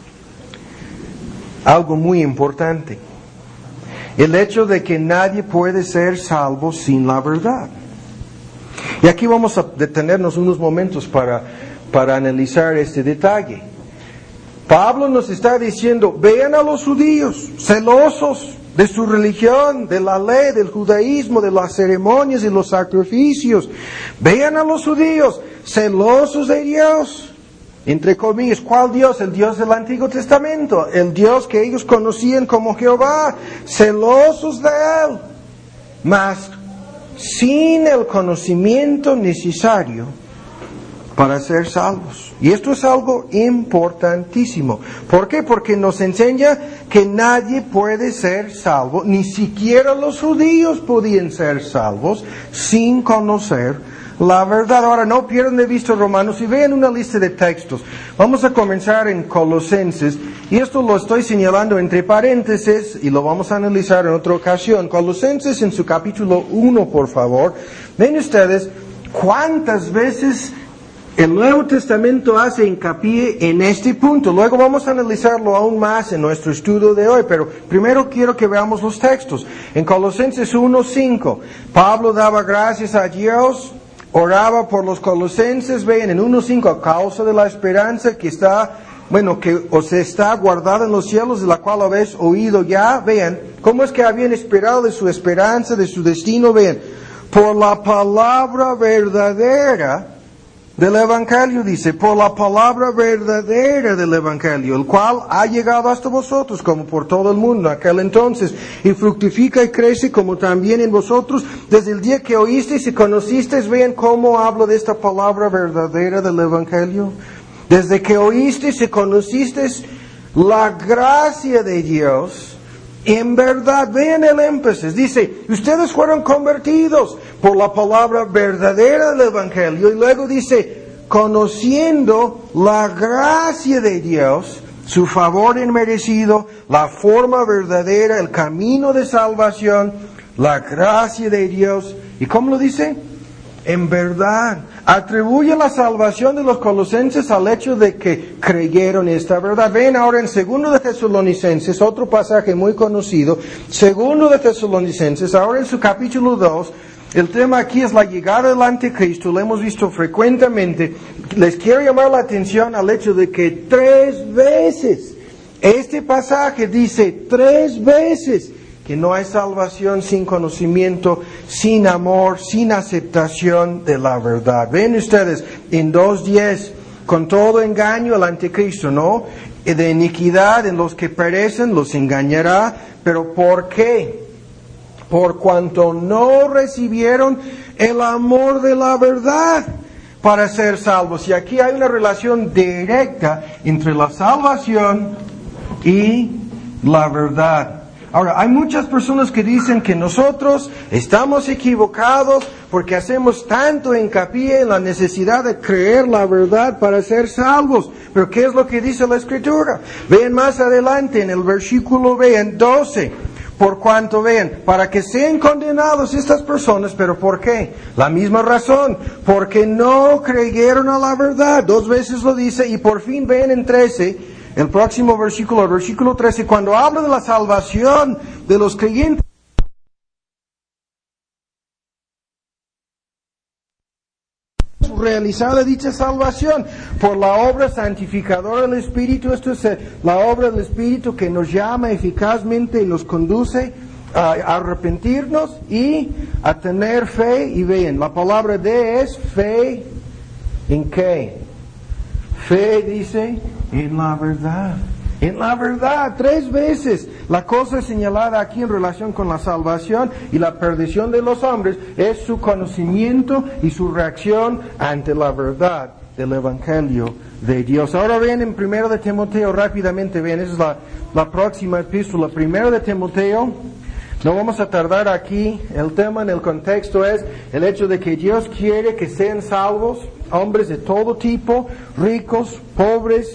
algo muy importante. El hecho de que nadie puede ser salvo sin la verdad. Y aquí vamos a detenernos unos momentos para analizar este detalle. Pablo nos está diciendo, vean a los judíos, celosos de su religión, de la ley, del judaísmo, de las ceremonias y los sacrificios. Vean a los judíos, celosos de Dios. Entre comillas, ¿cuál Dios? El Dios del Antiguo Testamento, el Dios que ellos conocían como Jehová, celosos de Él, mas sin el conocimiento necesario para ser salvos. Y esto es algo importantísimo. ¿Por qué? Porque nos enseña que nadie puede ser salvo, ni siquiera los judíos podían ser salvos sin conocer la verdad. Ahora, no pierdan de vista Romanos y vean una lista de textos. Vamos a comenzar en Colosenses, y esto lo estoy señalando entre paréntesis y lo vamos a analizar en otra ocasión. Colosenses en su capítulo 1, por favor. Ven ustedes cuántas veces el Nuevo Testamento hace hincapié en este punto. Luego vamos a analizarlo aún más en nuestro estudio de hoy, pero primero quiero que veamos los textos. En Colosenses 1:5, Pablo daba gracias a Dios, oraba por los colosenses, vean en 1:5, a causa de la esperanza que está, que os está guardada en los cielos, de la cual habéis oído ya. Vean, cómo es que habían esperado de su esperanza, de su destino, vean, por la palabra verdadera del Evangelio, dice, por la palabra verdadera del Evangelio, el cual ha llegado hasta vosotros como por todo el mundo aquel entonces, y fructifica y crece como también en vosotros, desde el día que oísteis y conocisteis. Vean cómo hablo de esta palabra verdadera del Evangelio. Desde que oísteis y conocisteis la gracia de Dios, en verdad, vean el énfasis, dice, ustedes fueron convertidos por la palabra verdadera del Evangelio, y luego dice, conociendo la gracia de Dios, su favor inmerecido, la forma verdadera, el camino de salvación, la gracia de Dios. ¿Y cómo lo dice? En verdad. Atribuye la salvación de los colosenses al hecho de que creyeron esta verdad. Ven ahora en 2 de Tesalonicenses, otro pasaje muy conocido. 2 de Tesalonicenses, ahora en su capítulo 2, el tema aquí es la llegada del anticristo. Lo hemos visto frecuentemente. Les quiero llamar la atención al hecho de que 3 veces, este pasaje dice 3 veces, que no hay salvación sin conocimiento, sin amor, sin aceptación de la verdad. Ven ustedes, en 2:10, con todo engaño el anticristo, ¿no? De iniquidad en los que perecen, los engañará. ¿Pero por qué? Por cuanto no recibieron el amor de la verdad para ser salvos. Y aquí hay una relación directa entre la salvación y la verdad. Ahora, hay muchas personas que dicen que nosotros estamos equivocados porque hacemos tanto hincapié en la necesidad de creer la verdad para ser salvos. Pero ¿qué es lo que dice la Escritura? Vean más adelante en el versículo, vean, 12. Por cuanto, vean, para que sean condenados estas personas, ¿pero por qué? La misma razón, porque no creyeron a la verdad. 2 veces lo dice, y por fin vean en 13, el próximo versículo, el versículo 13, cuando habla de la salvación de los creyentes, realizada dicha salvación por la obra santificadora del Espíritu. Esto es la obra del Espíritu que nos llama eficazmente y nos conduce a arrepentirnos y a tener fe. Y vean, la palabra de es fe. ¿En qué? Fe, dice, en la verdad. En la verdad, 3 veces. La cosa señalada aquí en relación con la salvación y la perdición de los hombres es su conocimiento y su reacción ante la verdad del Evangelio de Dios. Ahora ven en 1 de Timoteo rápidamente, ven, esa es la próxima epístola. 1 de Timoteo, no vamos a tardar aquí. El tema en el contexto es el hecho de que Dios quiere que sean salvos hombres de todo tipo, ricos, pobres,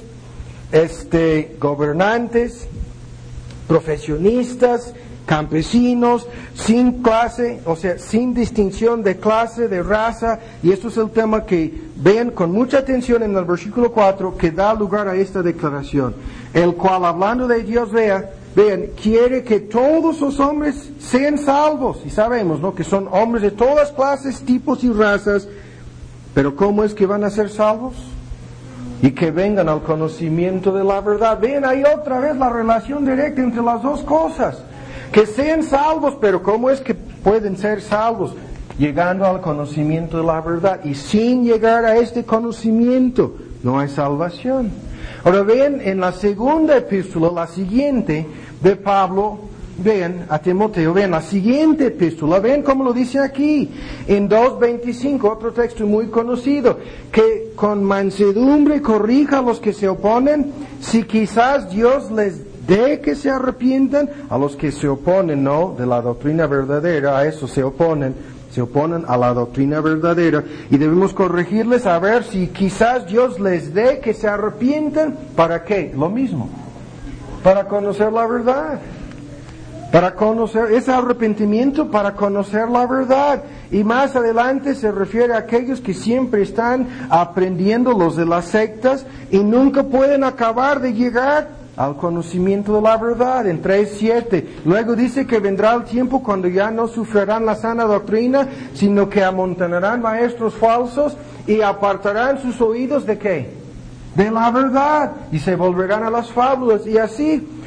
gobernantes, profesionistas, campesinos, sin clase, o sea, sin distinción de clase, de raza. Y esto es el tema que ven con mucha atención en el versículo 4, que da lugar a esta declaración. El cual, hablando de Dios, vean, quiere que todos los hombres sean salvos. Y sabemos, ¿no?, que son hombres de todas clases, tipos y razas. Pero ¿cómo es que van a ser salvos? Y que vengan al conocimiento de la verdad. Ven ahí otra vez la relación directa entre las dos cosas. Que sean salvos, pero ¿cómo es que pueden ser salvos? Llegando al conocimiento de la verdad. Y sin llegar a este conocimiento, no hay salvación. Ahora ven en la segunda epístola, la siguiente de Pablo, ven a Timoteo, ven la siguiente epístola, ven cómo lo dice aquí, en 2:25, otro texto muy conocido, que con mansedumbre corrija a los que se oponen, si quizás Dios les dé que se arrepientan, a los que se oponen, ¿no?, de la doctrina verdadera, a eso se oponen a la doctrina verdadera, y debemos corregirles a ver si quizás Dios les dé que se arrepientan. ¿Para qué? Lo mismo, para conocer la verdad. Para conocer ese arrepentimiento, para conocer la verdad. Y más adelante se refiere a aquellos que siempre están aprendiendo, los de las sectas, y nunca pueden acabar de llegar al conocimiento de la verdad. En 3:7, luego dice que vendrá el tiempo cuando ya no sufrirán la sana doctrina, sino que amontonarán maestros falsos y apartarán sus oídos ¿de qué? De la verdad, y se volverán a las fábulas, y así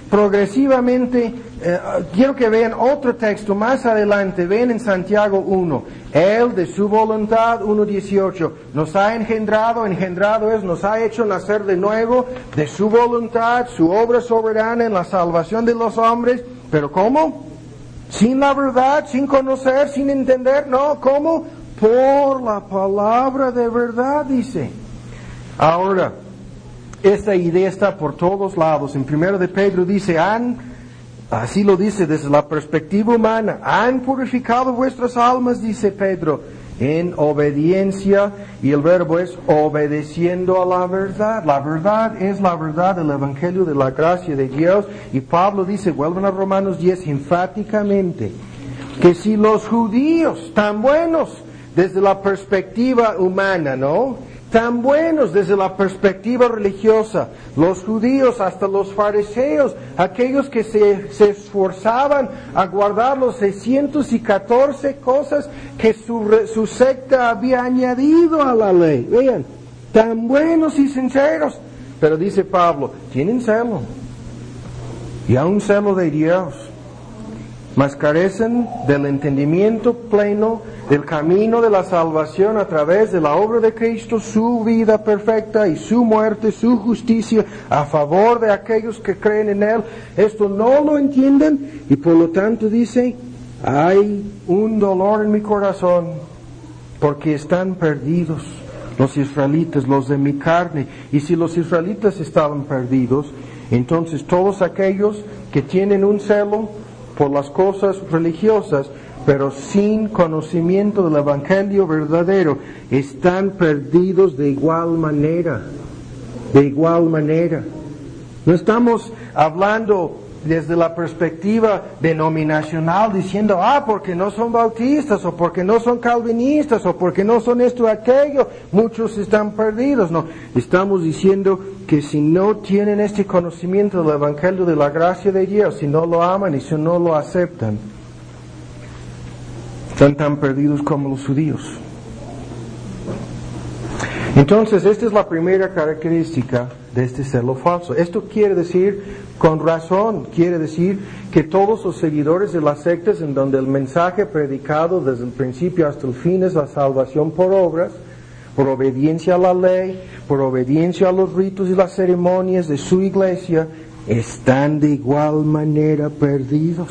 progresivamente, quiero que vean otro texto más adelante, ven en Santiago 1, Él de su voluntad, 1:18, nos ha engendrado es, nos ha hecho nacer de nuevo, de su voluntad, su obra soberana en la salvación de los hombres, pero ¿cómo? Sin la verdad, sin conocer, sin entender, no, ¿cómo? Por la palabra de verdad, dice. Ahora, esta idea está por todos lados. En 1 de Pedro dice, así lo dice desde la perspectiva humana, han purificado vuestras almas, dice Pedro, en obediencia, y el verbo es obedeciendo a la verdad. La verdad es la verdad del Evangelio de la gracia de Dios, y Pablo dice, vuelven a Romanos 10 enfáticamente, que si los judíos tan buenos desde la perspectiva humana, ¿no?, tan buenos desde la perspectiva religiosa, los judíos hasta los fariseos, aquellos que se esforzaban a guardar los 614 cosas que su secta había añadido a la ley. Vean, tan buenos y sinceros. Pero dice Pablo, tienen celo, y aún celo de Dios, mas carecen del entendimiento pleno del camino de la salvación a través de la obra de Cristo, su vida perfecta y su muerte, su justicia a favor de aquellos que creen en Él. Esto no lo entienden y por lo tanto dice, hay un dolor en mi corazón porque están perdidos los israelitas, los de mi carne. Y si los israelitas estaban perdidos, entonces todos aquellos que tienen un celo por las cosas religiosas, pero sin conocimiento del Evangelio verdadero, están perdidos de igual manera. De igual manera. No estamos hablando desde la perspectiva denominacional diciendo, porque no son bautistas, o porque no son calvinistas, o porque no son esto o aquello, muchos están perdidos. No, estamos diciendo que si no tienen este conocimiento del Evangelio de la gracia de Dios, si no lo aman y si no lo aceptan, están tan perdidos como los judíos. Entonces, esta es la primera característica de este celo falso. Esto quiere decir, con razón, quiere decir que todos los seguidores de las sectas en donde el mensaje predicado desde el principio hasta el fin es la salvación por obras, por obediencia a la ley, por obediencia a los ritos y las ceremonias de su iglesia, están de igual manera perdidos.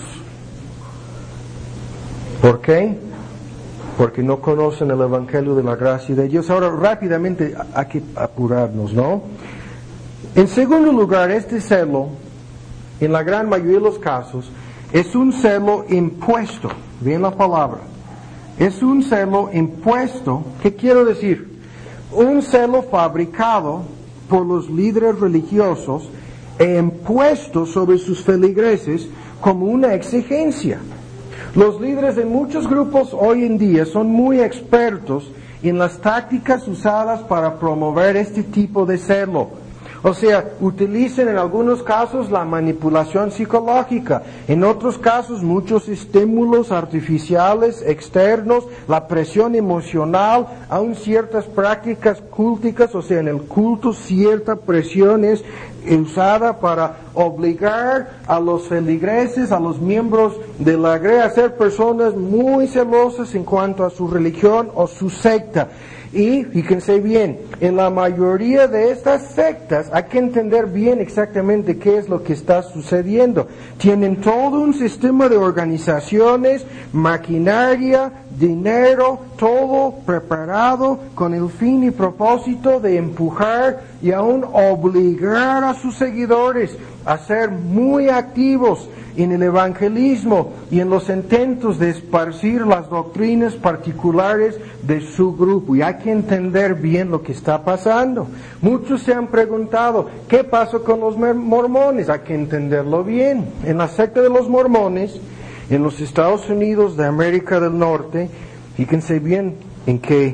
¿Por qué? Porque no conocen el Evangelio de la gracia de Dios. Ahora, rápidamente, hay que apurarnos, ¿no? En segundo lugar, este celo, en la gran mayoría de los casos, es un celo impuesto. Bien la palabra. Es un celo impuesto. ¿Qué quiero decir? Un celo fabricado por los líderes religiosos e impuesto sobre sus feligreses como una exigencia. Los líderes de muchos grupos hoy en día son muy expertos en las tácticas usadas para promover este tipo de celo. O sea, utilizan en algunos casos la manipulación psicológica, en otros casos muchos estímulos artificiales externos, la presión emocional, aún ciertas prácticas culticas, o sea, en el culto cierta presión es usada para obligar a los feligreses, a los miembros de la iglesia a ser personas muy celosas en cuanto a su religión o su secta. Y fíjense bien, en la mayoría de estas sectas hay que entender bien exactamente qué es lo que está sucediendo. Tienen todo un sistema de organizaciones, maquinaria, dinero, todo preparado con el fin y propósito de empujar y aún obligar a sus seguidores a ser muy activos en el evangelismo y en los intentos de esparcir las doctrinas particulares de su grupo. Y hay que entender bien lo que está pasando. Muchos se han preguntado, ¿qué pasó con los mormones? Hay que entenderlo bien. En la secta de los mormones, en los Estados Unidos de América del Norte, fíjense bien en qué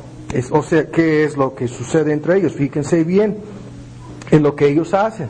es lo que sucede entre ellos. Fíjense bien en lo que ellos hacen.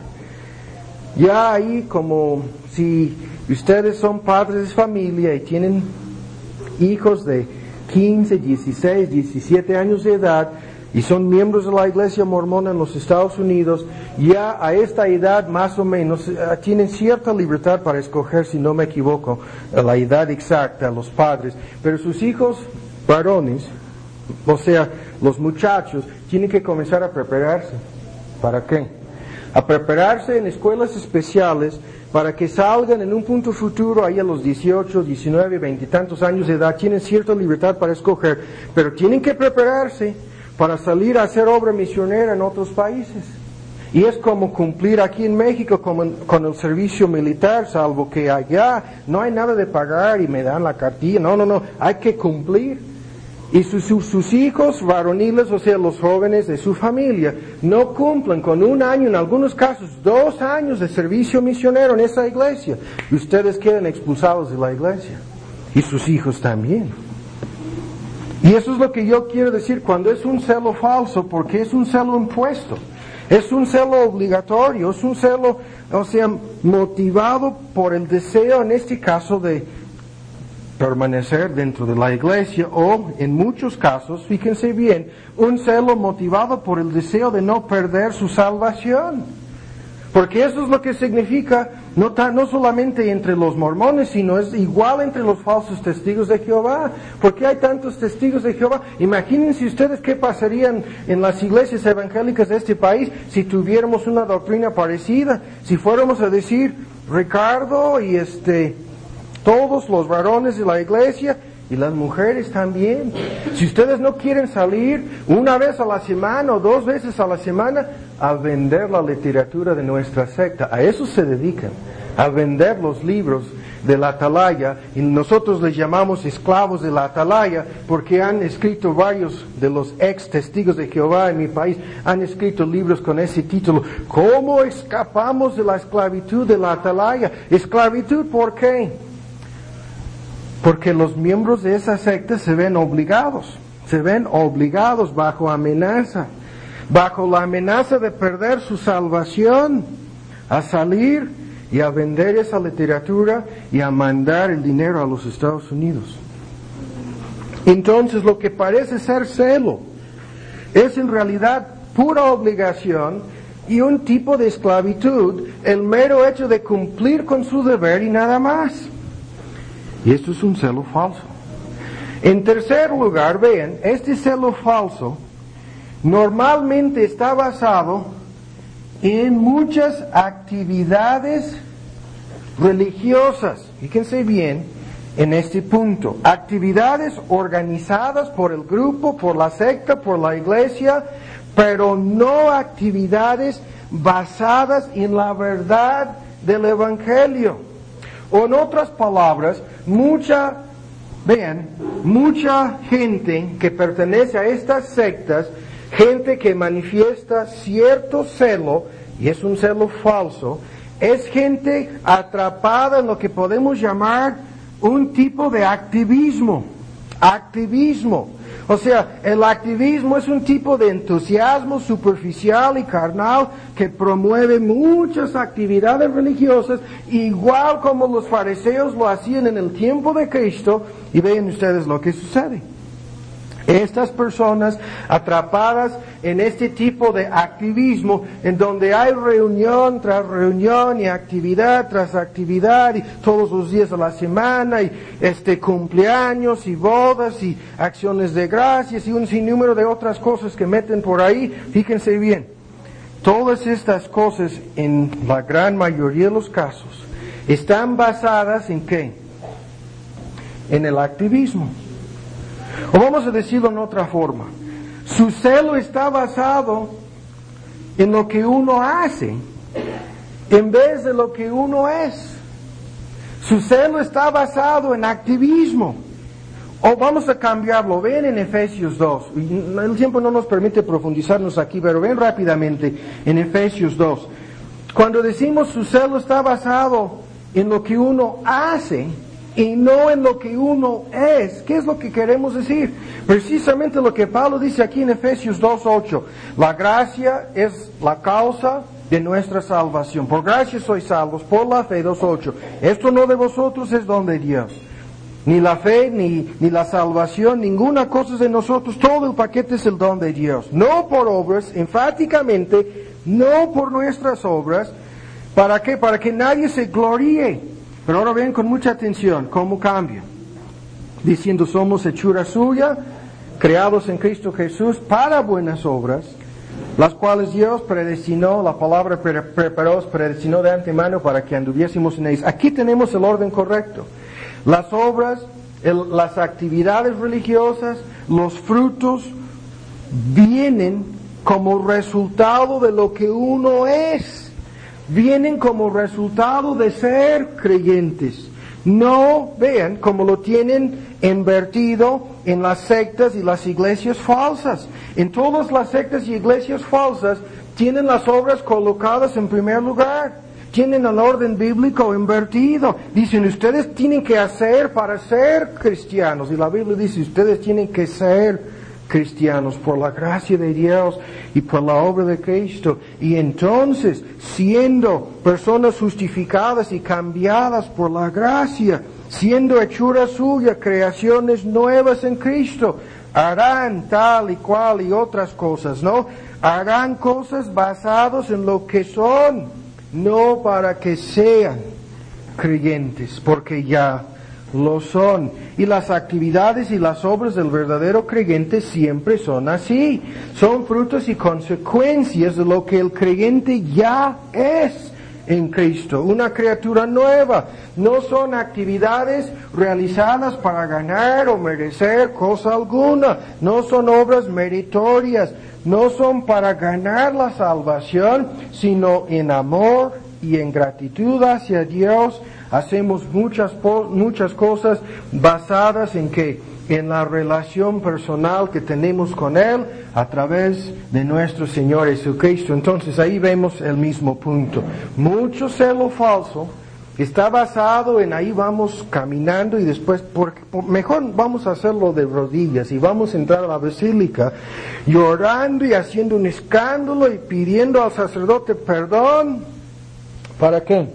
Ya ahí, como si ustedes son padres de familia y tienen hijos de 15, 16, 17 años de edad, y son miembros de la Iglesia Mormona en los Estados Unidos, ya a esta edad más o menos tienen cierta libertad para escoger, si no me equivoco, la edad exacta, los padres, pero sus hijos varones, o sea, los muchachos, tienen que comenzar a prepararse. ¿Para qué? A prepararse en escuelas especiales para que salgan en un punto futuro, ahí a los 18, 19, 20 y tantos años de edad, tienen cierta libertad para escoger, pero tienen que prepararse para salir a hacer obra misionera en otros países. Y es como cumplir aquí en México con el servicio militar, salvo que allá no hay nada de pagar y me dan la cartilla. No, hay que cumplir. Y sus hijos varoniles, o sea, los jóvenes de su familia, no cumplen con 1 año, en algunos casos 2 años de servicio misionero en esa iglesia. Y ustedes quedan expulsados de la iglesia. Y sus hijos también. Y eso es lo que yo quiero decir cuando es un celo falso, porque es un celo impuesto. Es un celo obligatorio, es un celo, o sea, motivado por el deseo, en este caso, de permanecer dentro de la iglesia, o en muchos casos, fíjense bien, un celo motivado por el deseo de no perder su salvación. Porque eso es lo que significa, no solamente entre los mormones, sino es igual entre los falsos testigos de Jehová. ¿Por qué hay tantos testigos de Jehová? Imagínense ustedes qué pasarían en las iglesias evangélicas de este país si tuviéramos una doctrina parecida. Si fuéramos a decir, Ricardo y todos los varones de la iglesia y las mujeres también. Si ustedes no quieren salir 1 vez a la semana o 2 veces a la semana a vender la literatura de nuestra secta, a eso se dedican, a vender los libros de la Atalaya, y nosotros les llamamos esclavos de la Atalaya porque han escrito varios de los ex testigos de Jehová en mi país, han escrito libros con ese título, ¿cómo escapamos de la esclavitud de la Atalaya? ¿Esclavitud por qué? Porque los miembros de esa secta se ven obligados bajo amenaza, bajo la amenaza de perder su salvación, a salir y a vender esa literatura y a mandar el dinero a los Estados Unidos. Entonces, lo que parece ser celo es en realidad pura obligación y un tipo de esclavitud, el mero hecho de cumplir con su deber y nada más. Y esto es un celo falso. En tercer lugar, vean, este celo falso normalmente está basado en muchas actividades religiosas. Fíjense bien en este punto. Actividades organizadas por el grupo, por la secta, por la iglesia, pero no actividades basadas en la verdad del Evangelio. O en otras palabras, mucha gente que pertenece a estas sectas, gente que manifiesta cierto celo, y es un celo falso, es gente atrapada en lo que podemos llamar un tipo de activismo. O sea, el activismo es un tipo de entusiasmo superficial y carnal que promueve muchas actividades religiosas, igual como los fariseos lo hacían en el tiempo de Cristo, y vean ustedes lo que sucede. Estas personas atrapadas en este tipo de activismo, en donde hay reunión tras reunión y actividad tras actividad, y todos los días de la semana, y cumpleaños y bodas y acciones de gracias y un sinnúmero de otras cosas que meten por ahí. Fíjense bien, todas estas cosas, en la gran mayoría de los casos, están basadas ¿en qué? En el activismo. O vamos a decirlo en otra forma, su celo está basado en lo que uno hace, en vez de lo que uno es. Su celo está basado en activismo. O vamos a cambiarlo, ven en Efesios 2, el tiempo no nos permite profundizarnos aquí, pero ven rápidamente en Efesios 2. Cuando decimos su celo está basado en lo que uno hace, y no en lo que uno es. ¿Qué es lo que queremos decir? Precisamente lo que Pablo dice aquí en Efesios 2:8. La gracia es la causa de nuestra salvación. Por gracia sois salvos, por la fe, 2:8. Esto no de vosotros, es don de Dios. Ni la fe, ni la salvación, ninguna cosa es de nosotros, todo el paquete es el don de Dios. No por obras, enfáticamente, no por nuestras obras. ¿Para qué? Para que nadie se gloríe. Pero ahora ven con mucha atención cómo cambia. Diciendo, somos hechura suya, creados en Cristo Jesús para buenas obras, las cuales Dios predestinó, la palabra preparó, predestinó de antemano para que anduviésemos en ellas. Aquí tenemos el orden correcto. Las obras, las actividades religiosas, los frutos, vienen como resultado de lo que uno es. Vienen como resultado de ser creyentes. No vean como lo tienen invertido en las sectas y las iglesias falsas. En todas las sectas y iglesias falsas tienen las obras colocadas en primer lugar. Tienen el orden bíblico invertido. Dicen, ustedes tienen que hacer para ser cristianos. Y la Biblia dice, ustedes tienen que ser cristianos por la gracia de Dios y por la obra de Cristo. Y entonces, siendo personas justificadas y cambiadas por la gracia, siendo hechura suya, creaciones nuevas en Cristo, harán tal y cual y otras cosas, ¿no? Harán cosas basadas en lo que son, no para que sean creyentes, porque ya lo son. Y las actividades y las obras del verdadero creyente siempre son así. Son frutos y consecuencias de lo que el creyente ya es en Cristo, una criatura nueva. No son actividades realizadas para ganar o merecer cosa alguna. No son obras meritorias. No son para ganar la salvación, sino en amor y en gratitud hacia Dios. Hacemos muchas cosas basadas en que en la relación personal que tenemos con Él a través de nuestro Señor Jesucristo. Entonces ahí vemos el mismo punto. Mucho celo falso está basado en ahí vamos caminando y después, mejor vamos a hacerlo de rodillas y vamos a entrar a la basílica llorando y haciendo un escándalo y pidiendo al sacerdote perdón. ¿Para qué?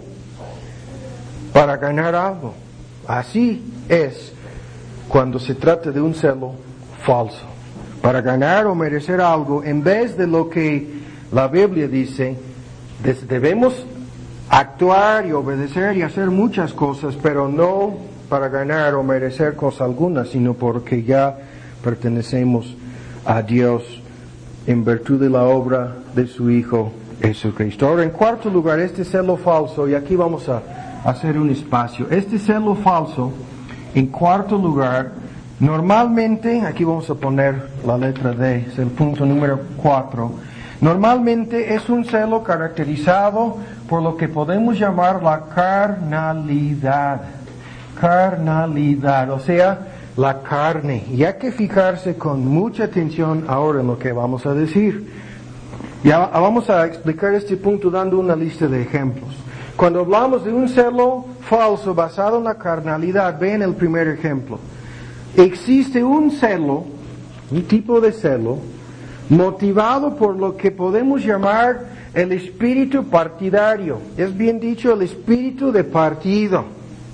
Para ganar algo. Así es cuando se trata de un celo falso. Para ganar o merecer algo, en vez de lo que la Biblia dice, debemos actuar y obedecer y hacer muchas cosas, pero no para ganar o merecer cosa alguna, sino porque ya pertenecemos a Dios en virtud de la obra de su Hijo Jesucristo. Ahora, en cuarto lugar, este celo falso, y aquí vamos a hacer un espacio. Este celo falso, en cuarto lugar, normalmente, aquí vamos a poner la letra D, es el punto número 4. Normalmente es un celo caracterizado por lo que podemos llamar la carnalidad. Carnalidad, o sea, la carne. Y hay que fijarse con mucha atención ahora en lo que vamos a decir. Ya vamos a explicar este punto dando una lista de ejemplos. Cuando hablamos de un celo falso basado en la carnalidad, vean el primer ejemplo. Existe un celo, un tipo de celo, motivado por lo que podemos llamar el espíritu partidario. Es bien dicho, el espíritu de partido.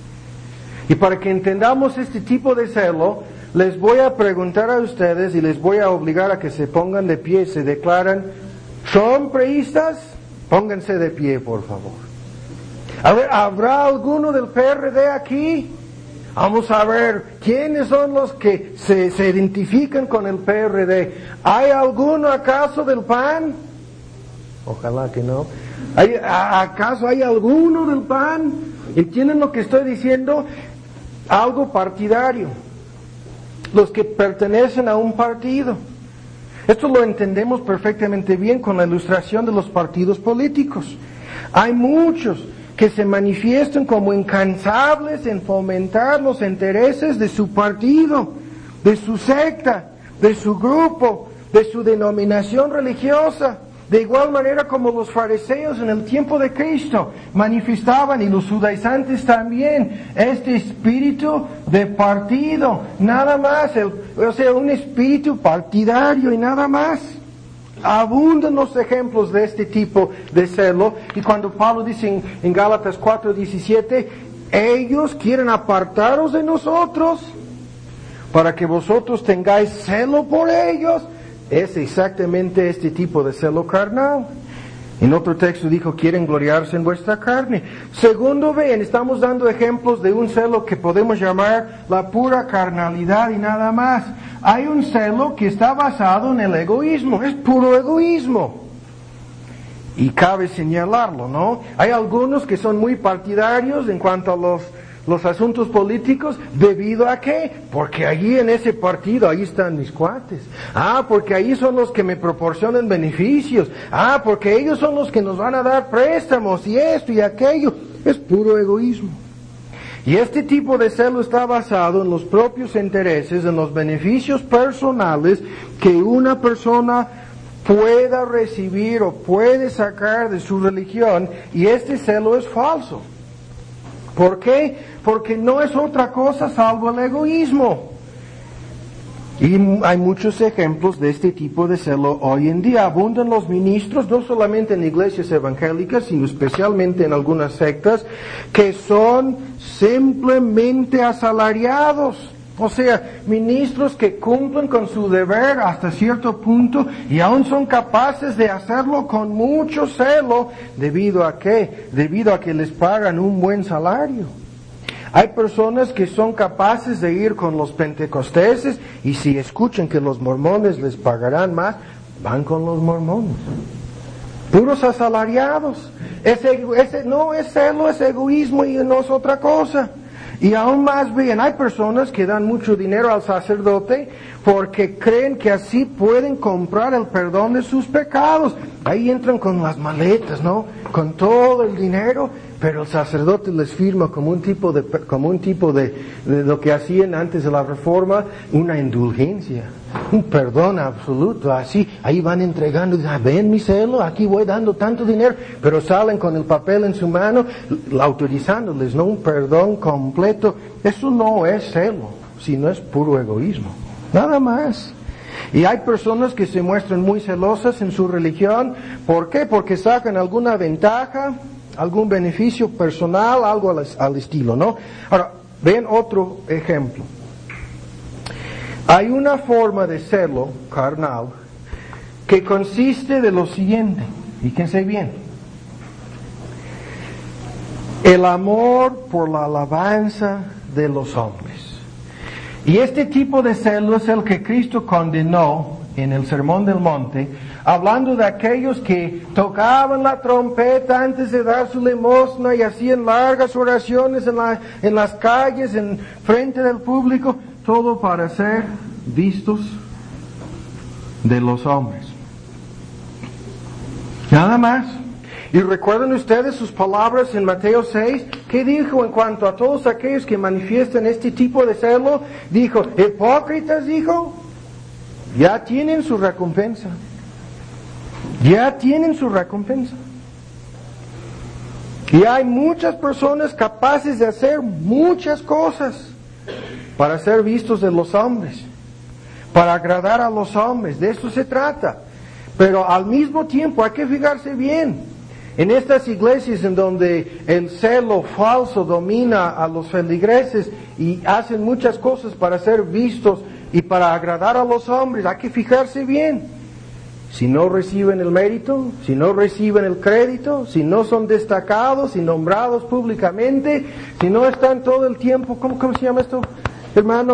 Y para que entendamos este tipo de celo, les voy a preguntar a ustedes y les voy a obligar a que se pongan de pie y se declaran, ¿son priistas? Pónganse de pie, por favor. A ver, ¿habrá alguno del PRD aquí? Vamos a ver, ¿quiénes son los que se identifican con el PRD? ¿Hay alguno acaso del PAN? Ojalá que no. ¿Acaso hay alguno del PAN? ¿Entienden lo que estoy diciendo? Algo partidario. Los que pertenecen a un partido. Esto lo entendemos perfectamente bien con la ilustración de los partidos políticos. Hay muchos que se manifiestan como incansables en fomentar los intereses de su partido, de su secta, de su grupo, de su denominación religiosa. De igual manera como los fariseos en el tiempo de Cristo manifestaban, y los judaizantes también, este espíritu de partido, nada más, o sea, un espíritu partidario y nada más. Abundan los ejemplos de este tipo de celo, y cuando Pablo dice en Gálatas 4:17, ellos quieren apartaros de nosotros para que vosotros tengáis celo por ellos. Es exactamente este tipo de celo carnal. En otro texto dijo, quieren gloriarse en vuestra carne. Segundo, ven, estamos dando ejemplos de un celo que podemos llamar la pura carnalidad y nada más. Hay un celo que está basado en el egoísmo, es puro egoísmo. Y cabe señalarlo, ¿no? Hay algunos que son muy partidarios en cuanto a los asuntos políticos, ¿debido a qué? Porque allí en ese partido, ahí están mis cuates. Porque ahí son los que me proporcionan beneficios. Porque ellos son los que nos van a dar préstamos y esto y aquello. Es puro egoísmo. Y este tipo de celo está basado en los propios intereses, en los beneficios personales que una persona pueda recibir o puede sacar de su religión, y este celo es falso. ¿Por qué? Porque no es otra cosa salvo el egoísmo. Y hay muchos ejemplos de este tipo de celo hoy en día. Abundan los ministros, no solamente en iglesias evangélicas, sino especialmente en algunas sectas, que son simplemente asalariados. O sea, ministros que cumplen con su deber hasta cierto punto y aún son capaces de hacerlo con mucho celo. ¿Debido a qué? Debido a que les pagan un buen salario. Hay personas que son capaces de ir con los pentecosteses y si escuchan que los mormones les pagarán más, van con los mormones. Puros asalariados. No es celo, es egoísmo y no es otra cosa. Y aún más bien, hay personas que dan mucho dinero al sacerdote porque creen que así pueden comprar el perdón de sus pecados. Ahí entran con las maletas, ¿no? Con todo el dinero, pero el sacerdote les firma como un tipo de lo que hacían antes de la Reforma, una indulgencia, un perdón absoluto, así, ahí van entregando, ven mi celo, aquí voy dando tanto dinero, pero salen con el papel en su mano, autorizándoles, ¿no? Un perdón completo. Eso no es celo, sino es puro egoísmo, nada más. Y hay personas que se muestran muy celosas en su religión. ¿Por qué? Porque sacan alguna ventaja, algún beneficio personal, algo al estilo, ¿no? Ahora, ven otro ejemplo. Hay una forma de celo carnal que consiste de lo siguiente, fíjense bien. El amor por la alabanza de los hombres. Y este tipo de celo es el que Cristo condenó en el Sermón del Monte, hablando de aquellos que tocaban la trompeta antes de dar su limosna y hacían largas oraciones en las calles, en frente del público, todo para ser vistos de los hombres. Nada más. Y recuerden ustedes sus palabras en Mateo 6, ¿qué dijo en cuanto a todos aquellos que manifiestan este tipo de celo? Dijo, hipócritas, dijo, ya tienen su recompensa. Ya tienen su recompensa. Y hay muchas personas capaces de hacer muchas cosas para ser vistos de los hombres, para agradar a los hombres, de esto se trata. Pero al mismo tiempo hay que fijarse bien. En estas iglesias en donde el celo falso domina a los feligreses y hacen muchas cosas para ser vistos y para agradar a los hombres, hay que fijarse bien. Si no reciben el mérito, si no reciben el crédito, si no son destacados y nombrados públicamente, si no están todo el tiempo, ¿cómo se llama esto, hermano?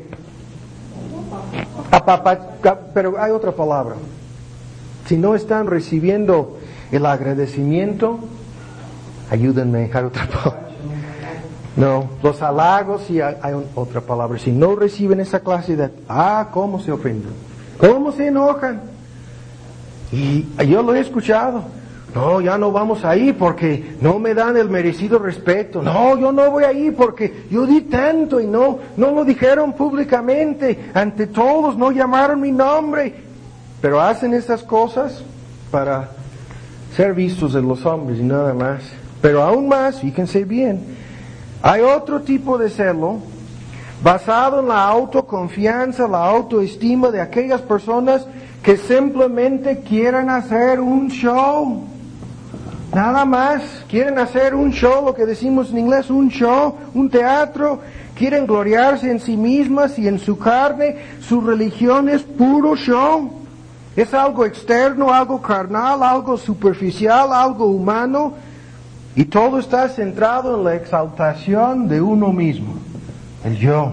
Pero hay otra palabra. Si no están recibiendo el agradecimiento, ayúdenme, hay otra palabra. No, los halagos, y hay otra palabra. Si no reciben esa clase de... cómo se ofenden, cómo se enojan. Y yo lo he escuchado. No, ya no vamos ahí porque no me dan el merecido respeto. No, yo no voy ahí porque yo di tanto y no lo dijeron públicamente. Ante todos no llamaron mi nombre. Pero hacen esas cosas para ser vistos de los hombres y nada más. Pero aún más, fíjense bien, hay otro tipo de celo basado en la autoconfianza, la autoestima de aquellas personas que simplemente quieren hacer un show. Nada más. Quieren hacer un show, lo que decimos en inglés, un show, un teatro. Quieren gloriarse en sí mismas y en su carne. Su religión es puro show. Es algo externo, algo carnal, algo superficial, algo humano. Y todo está centrado en la exaltación de uno mismo, el yo.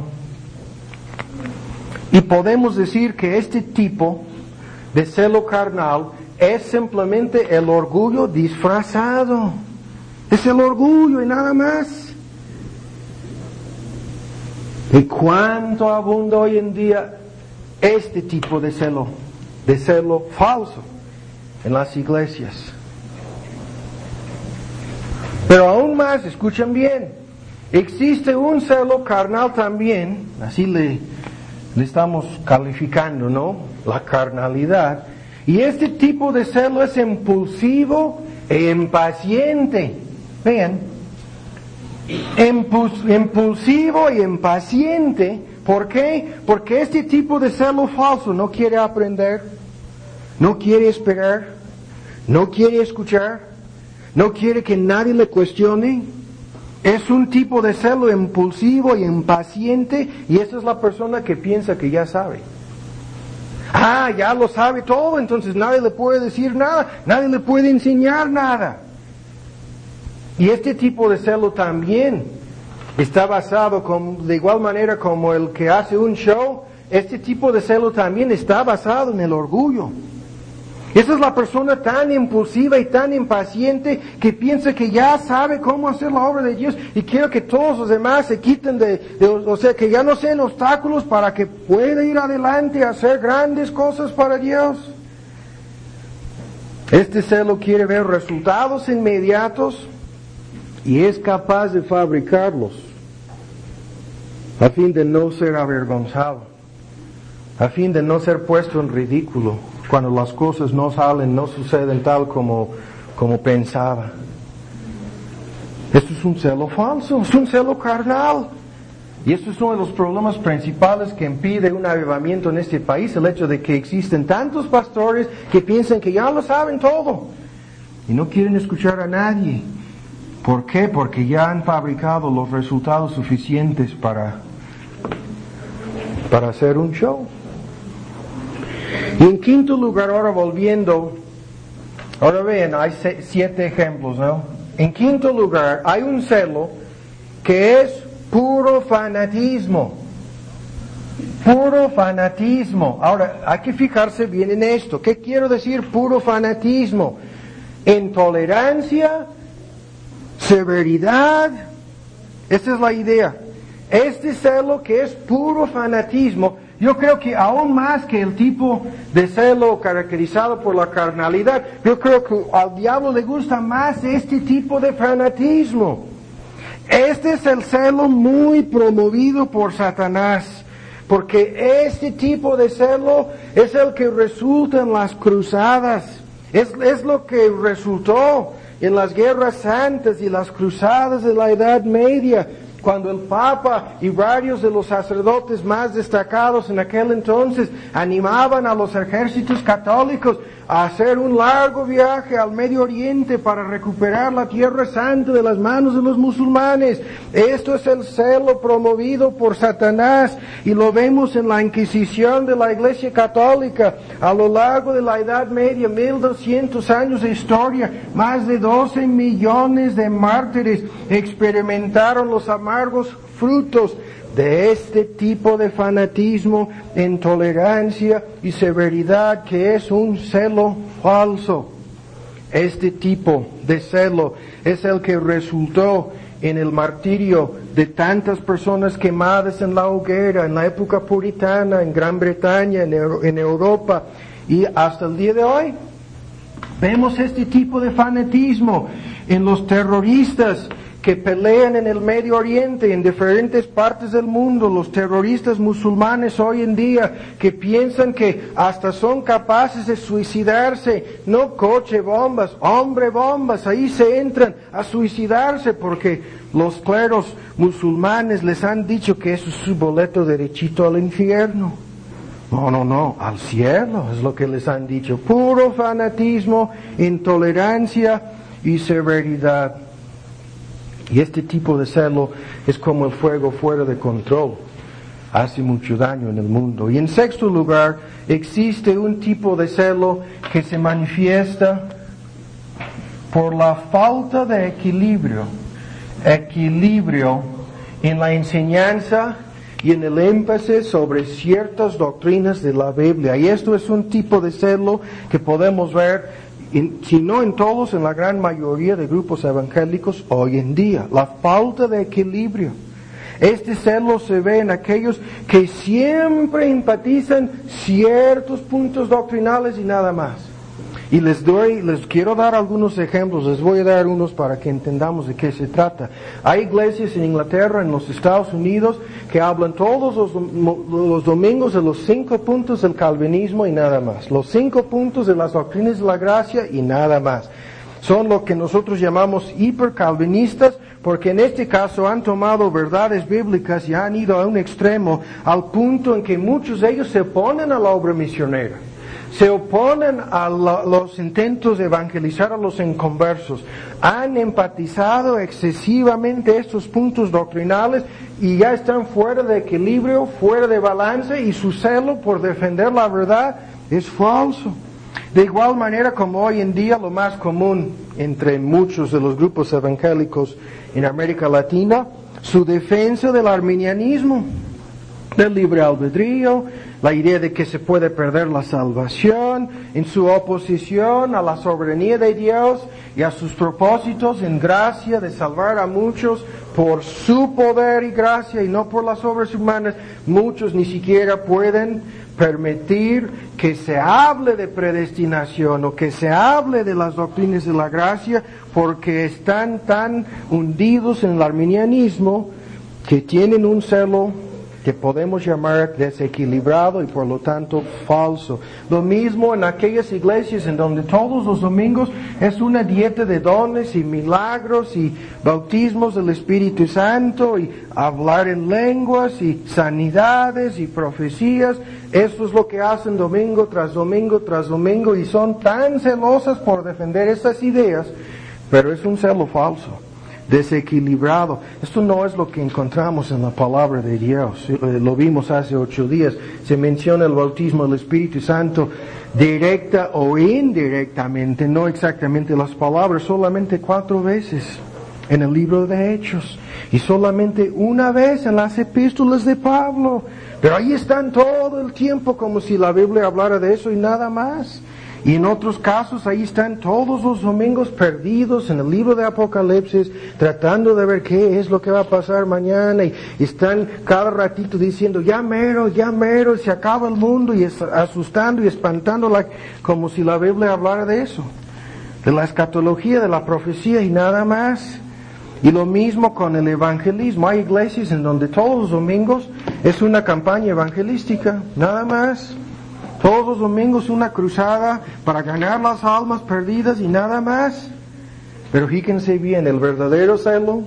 Y podemos decir que este tipo de celo carnal es simplemente el orgullo disfrazado. Es el orgullo y nada más. ¿Y cuánto abunda hoy en día este tipo de celo falso en las iglesias? Pero aún más, escuchen bien, existe un celo carnal también, así le estamos calificando, ¿no? La carnalidad. Y este tipo de celo es impulsivo e impaciente. Vean, impulsivo y impaciente. ¿Por qué? Porque este tipo de celo falso no quiere aprender, no quiere esperar, no quiere escuchar, no quiere que nadie le cuestione. Es un tipo de celo impulsivo y impaciente, y esa es la persona que piensa que ya sabe. Ya lo sabe todo, entonces nadie le puede decir nada, nadie le puede enseñar nada. Y este tipo de celo también está basado de igual manera como el que hace un show. Este tipo de celo también está basado en el orgullo. Esa es la persona tan impulsiva y tan impaciente que piensa que ya sabe cómo hacer la obra de Dios y quiere que todos los demás se quiten o sea, que ya no sean obstáculos para que pueda ir adelante a hacer grandes cosas para Dios. Este celo quiere ver resultados inmediatos y es capaz de fabricarlos a fin de no ser avergonzado, a fin de no ser puesto en ridículo cuando las cosas no salen, no suceden tal como pensaba. Esto es un celo falso, es un celo carnal. Y esto es uno de los problemas principales que impide un avivamiento en este país, el hecho de que existen tantos pastores que piensan que ya lo saben todo y no quieren escuchar a nadie. ¿Por qué? Porque ya han fabricado los resultados suficientes para hacer un show. Y en quinto lugar, ahora vean, hay 7 ejemplos, ¿no? En quinto lugar, hay un celo que es puro fanatismo. Puro fanatismo. Ahora, hay que fijarse bien en esto. ¿Qué quiero decir puro fanatismo? Intolerancia, severidad. Esta es la idea. Este celo que es puro fanatismo, yo creo que aún más que el tipo de celo caracterizado por la carnalidad, yo creo que al diablo le gusta más este tipo de fanatismo. Este es el celo muy promovido por Satanás, porque este tipo de celo es el que resulta en las cruzadas, es lo que resultó en las guerras santas y las cruzadas de la Edad Media, cuando el Papa y varios de los sacerdotes más destacados en aquel entonces animaban a los ejércitos católicos a hacer un largo viaje al Medio Oriente para recuperar la Tierra Santa de las manos de los musulmanes. Esto es el celo promovido por Satanás y lo vemos en la Inquisición de la Iglesia Católica a lo largo de la Edad Media, 1200 años de historia, más de 12 millones de mártires experimentaron los amargos frutos de este tipo de fanatismo, intolerancia y severidad que es un celo falso. Este tipo de celo es el que resultó en el martirio de tantas personas quemadas en la hoguera en la época puritana, en Gran Bretaña, en Europa, y hasta el día de hoy vemos este tipo de fanatismo en los terroristas que pelean en el Medio Oriente, en diferentes partes del mundo, los terroristas musulmanes hoy en día, que piensan que hasta son capaces de suicidarse, no coche bombas, hombre bombas, ahí se entran a suicidarse porque los cleros musulmanes les han dicho que eso es su boleto derechito al infierno. No, al cielo es lo que les han dicho. Puro fanatismo, intolerancia y severidad. Y este tipo de celo es como el fuego fuera de control. Hace mucho daño en el mundo. Y en sexto lugar, existe un tipo de celo que se manifiesta por la falta de equilibrio. Equilibrio en la enseñanza y en el énfasis sobre ciertas doctrinas de la Biblia. Y esto es un tipo de celo que podemos ver, si no en todos, en la gran mayoría de grupos evangélicos hoy en día. La falta de equilibrio. Este celo se ve en aquellos que siempre enfatizan ciertos puntos doctrinales y nada más. Y les quiero dar algunos ejemplos, les voy a dar unos para que entendamos de qué se trata. Hay iglesias en Inglaterra, en los Estados Unidos, que hablan todos los domingos de los 5 puntos del calvinismo y nada más. Los 5 puntos de las doctrinas de la gracia y nada más. Son lo que nosotros llamamos hipercalvinistas, porque en este caso han tomado verdades bíblicas y han ido a un extremo, al punto en que muchos de ellos se oponen a la obra misionera. Se oponen a los intentos de evangelizar a los inconversos. Han enfatizado excesivamente estos puntos doctrinales y ya están fuera de equilibrio, fuera de balance, y su celo por defender la verdad es falso. De igual manera como hoy en día lo más común entre muchos de los grupos evangélicos en América Latina, su defensa del arminianismo, del libre albedrío, la idea de que se puede perder la salvación, en su oposición a la soberanía de Dios y a sus propósitos en gracia de salvar a muchos por su poder y gracia y no por las obras humanas. Muchos ni siquiera pueden permitir que se hable de predestinación o que se hable de las doctrinas de la gracia, porque están tan hundidos en el arminianismo que tienen un celo que podemos llamar desequilibrado y por lo tanto falso. Lo mismo en aquellas iglesias en donde todos los domingos es una dieta de dones y milagros y bautismos del Espíritu Santo y hablar en lenguas y sanidades y profecías. Esto es lo que hacen domingo tras domingo tras domingo y son tan celosas por defender esas ideas, pero es un celo falso, desequilibrado. Esto no es lo que encontramos en la palabra de Dios. Lo vimos hace 8 días. Se menciona el bautismo del Espíritu Santo directa o indirectamente, no exactamente las palabras, solamente 4 veces en el libro de Hechos y solamente una vez en las epístolas de Pablo. Pero ahí están todo el tiempo como si la Biblia hablara de eso y nada más. Y en otros casos ahí están todos los domingos perdidos en el libro de Apocalipsis, tratando de ver qué es lo que va a pasar mañana, y están cada ratito diciendo, ya mero, se acaba el mundo, y asustando y espantándola, como si la Biblia hablara de eso, de la escatología, de la profecía y nada más. Y lo mismo con el evangelismo. Hay iglesias en donde todos los domingos es una campaña evangelística, nada más. Todos los domingos una cruzada para ganar las almas perdidas y nada más. Pero fíjense bien, el verdadero celo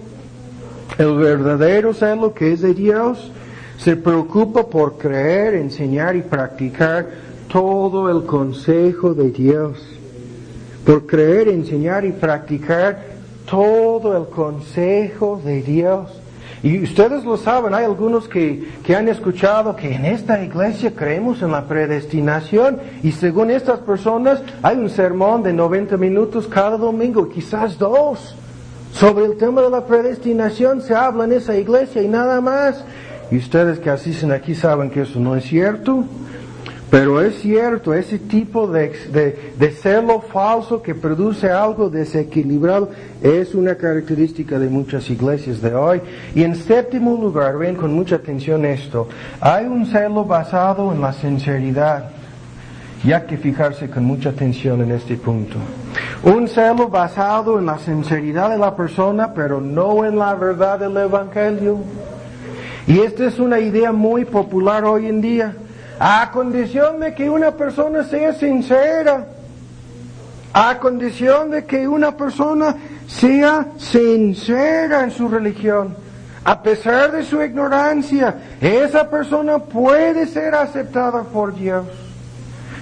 que es de Dios, se preocupa por creer, enseñar y practicar todo el consejo de Dios. Por creer, enseñar y practicar todo el consejo de Dios. Y ustedes lo saben, hay algunos que han escuchado que en esta iglesia creemos en la predestinación, y según estas personas hay un sermón de 90 minutos cada domingo, quizás 2, sobre el tema de la predestinación se habla en esa iglesia y nada más. Y ustedes que asisten aquí saben que eso no es cierto. Pero es cierto, ese tipo de celo falso que produce algo desequilibrado es una característica de muchas iglesias de hoy. Y en séptimo lugar, ven con mucha atención esto, hay un celo basado en la sinceridad. Y hay que fijarse con mucha atención en este punto. Un celo basado en la sinceridad de la persona, pero no en la verdad del Evangelio. Y esta es una idea muy popular hoy en día. A condición de que una persona sea sincera. A condición de que una persona sea sincera en su religión. A pesar de su ignorancia, esa persona puede ser aceptada por Dios.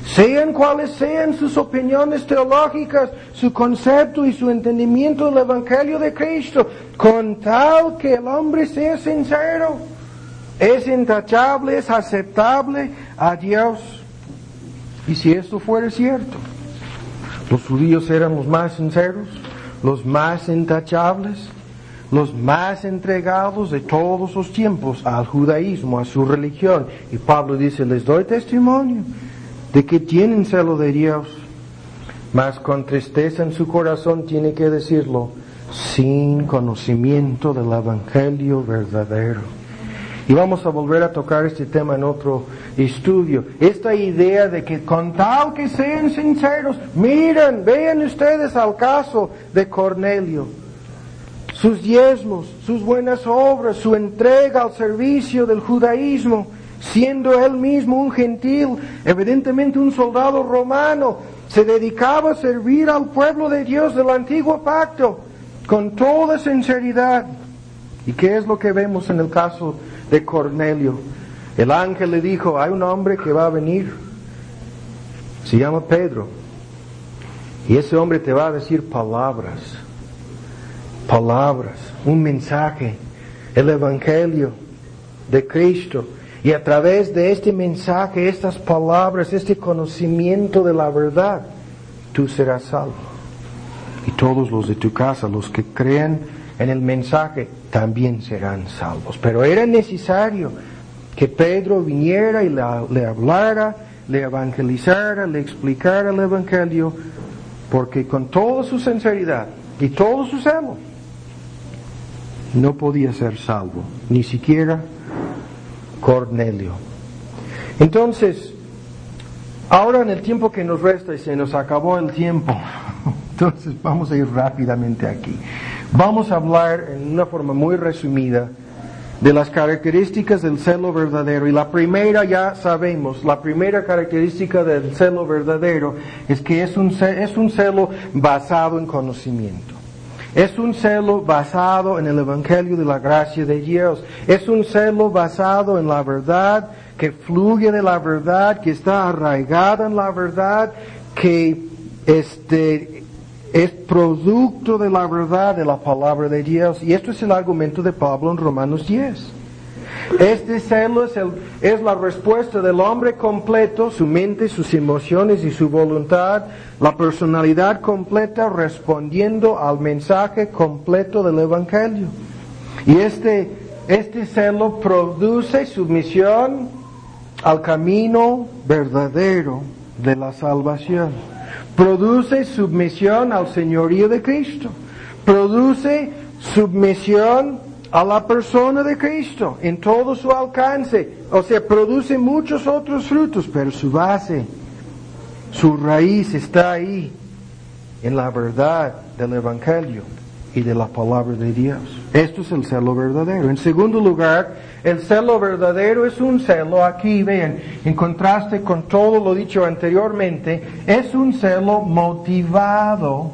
sean cuales sean sus opiniones teológicas, su concepto y su entendimiento del Evangelio de Cristo, con tal que el hombre sea sincero, es intachable, es aceptable a Dios. Y si esto fuera cierto, los judíos eran los más sinceros, los más intachables, los más entregados de todos los tiempos al judaísmo, a su religión. Y Pablo dice, les doy testimonio de que tienen celo de Dios, mas con tristeza en su corazón tiene que decirlo, sin conocimiento del Evangelio verdadero. Y vamos a volver a tocar este tema en otro estudio. Esta idea de que con tal que sean sinceros, miren, vean ustedes al caso de Cornelio. Sus diezmos, sus buenas obras, su entrega al servicio del judaísmo, siendo él mismo un gentil, evidentemente un soldado romano, se dedicaba a servir al pueblo de Dios del antiguo pacto con toda sinceridad. ¿Y qué es lo que vemos en el caso de Cornelio? El ángel le dijo, hay un hombre que va a venir, se llama Pedro, y ese hombre te va a decir palabras, un mensaje, el Evangelio de Cristo. Y a través de este mensaje, estas palabras, este conocimiento de la verdad, tú serás salvo. Y todos los de tu casa, los que crean en el mensaje, también serán salvos. Pero era necesario que Pedro viniera y le hablara, le evangelizara, le explicara el Evangelio, porque con toda su sinceridad y todo su celo, no podía ser salvo, ni siquiera Cornelio. Entonces, ahora en el tiempo que nos resta, y se nos acabó el tiempo, entonces vamos a ir rápidamente aquí. Vamos a hablar en una forma muy resumida de las características del celo verdadero. Y la primera, ya sabemos, la primera característica del celo verdadero es que es un celo basado en conocimiento. Es un celo basado en el Evangelio de la gracia de Dios. Es un celo basado en la verdad, que fluye de la verdad, que está arraigada en la verdad, que es producto de la verdad de la palabra de Dios. Y esto es el argumento de Pablo en Romanos 10. Este celo es la respuesta del hombre completo, su mente, sus emociones y su voluntad, la personalidad completa respondiendo al mensaje completo del Evangelio. Y este celo produce sumisión al camino verdadero de la salvación. Produce submisión al señorío de Cristo. Produce submisión a la persona de Cristo en todo su alcance. O sea, produce muchos otros frutos, pero su base, su raíz está ahí, en la verdad del Evangelio y de la palabra de Dios. Esto es el celo verdadero. En segundo lugar, el celo verdadero es un celo, aquí vean, en contraste con todo lo dicho anteriormente, es un celo motivado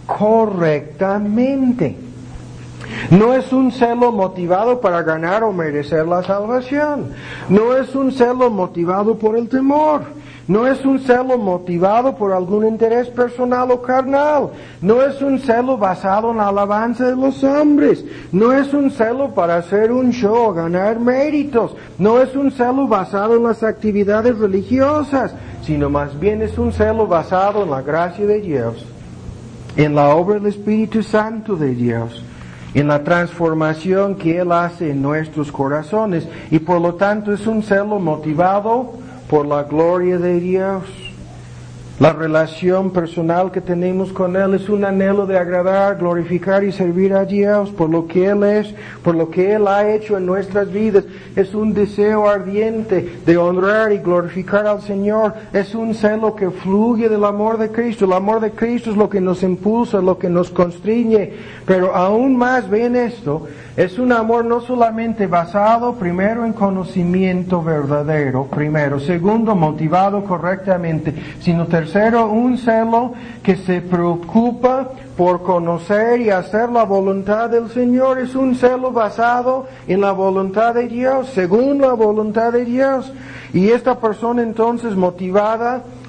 correctamente. No es un celo motivado para ganar o merecer la salvación. No es un celo motivado por el temor. No es un celo motivado por algún interés personal o carnal. No es un celo basado en la alabanza de los hombres. No es un celo para hacer un show o ganar méritos. No es un celo basado en las actividades religiosas, sino más bien es un celo basado en la gracia de Dios, en la obra del Espíritu Santo de Dios, en la transformación que Él hace en nuestros corazones, y por lo tanto es un celo motivado por la gloria de Dios. La relación personal que tenemos con Él es un anhelo de agradar, glorificar y servir a Dios por lo que Él es, por lo que Él ha hecho en nuestras vidas. Es un deseo ardiente de honrar y glorificar al Señor. Es un celo que fluye del amor de Cristo. El amor de Cristo es lo que nos impulsa, lo que nos constriñe. Pero aún más, ven esto, es un amor no solamente basado primero en conocimiento verdadero, primero, segundo, motivado correctamente, sino tercero, un celo que se preocupa por conocer y hacer la voluntad del Señor. Es un celo basado en la voluntad de Dios, según la voluntad de Dios. Y esta persona entonces motivada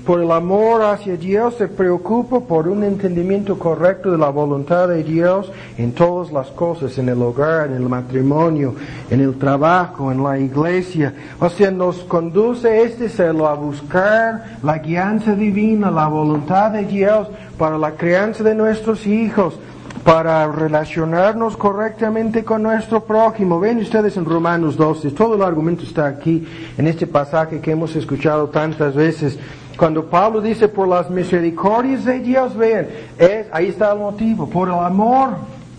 por el amor hacia Dios, se preocupa por un entendimiento correcto de la voluntad de Dios en todas las cosas, en el hogar, en el matrimonio, en el trabajo, en la iglesia. O sea, nos conduce este celo a buscar la guianza divina, la voluntad de Dios para la crianza de nuestros hijos, para relacionarnos correctamente con nuestro prójimo. Ven ustedes en Romanos 12, todo el argumento está aquí, en este pasaje que hemos escuchado tantas veces. Cuando Pablo dice por las misericordias de Dios, vean, ahí está el motivo, por el amor,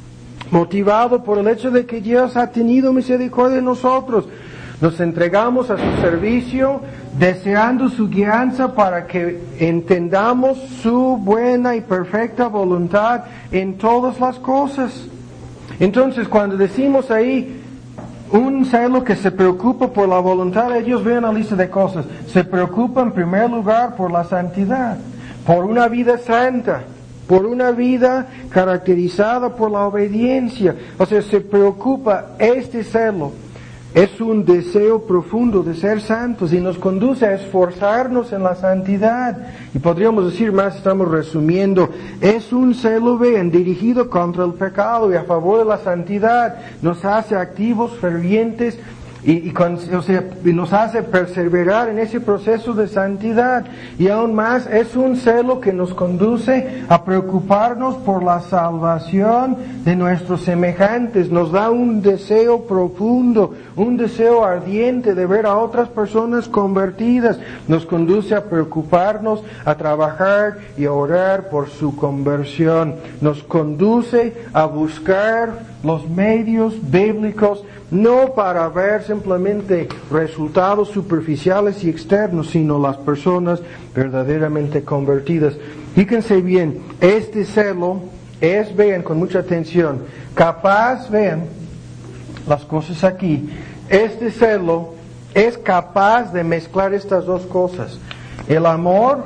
motivado por el hecho de que Dios ha tenido misericordia de nosotros. Nos entregamos a su servicio, deseando su guianza para que entendamos su buena y perfecta voluntad en todas las cosas. Entonces, cuando decimos ahí, un celo que se preocupa por la voluntad de Dios, vean la lista de cosas. Se preocupa en primer lugar por la santidad, por una vida santa, por una vida caracterizada por la obediencia. O sea, se preocupa este celo. Es un deseo profundo de ser santos y nos conduce a esforzarnos en la santidad. Y podríamos decir más, estamos resumiendo, es un celo, vean, dirigido contra el pecado y a favor de la santidad. Nos hace activos, fervientes y nos hace perseverar en ese proceso de santidad. Y aún más, es un celo que nos conduce a preocuparnos por la salvación de nuestros semejantes. Nos da un deseo profundo, un deseo ardiente de ver a otras personas convertidas. Nos conduce a preocuparnos, a trabajar y a orar por su conversión. Nos conduce a buscar los medios bíblicos, no para ver simplemente resultados superficiales y externos, sino las personas verdaderamente convertidas. Fíjense bien, este celo es, vean con mucha atención, capaz, vean las cosas aquí, este celo es capaz de mezclar estas dos cosas, el amor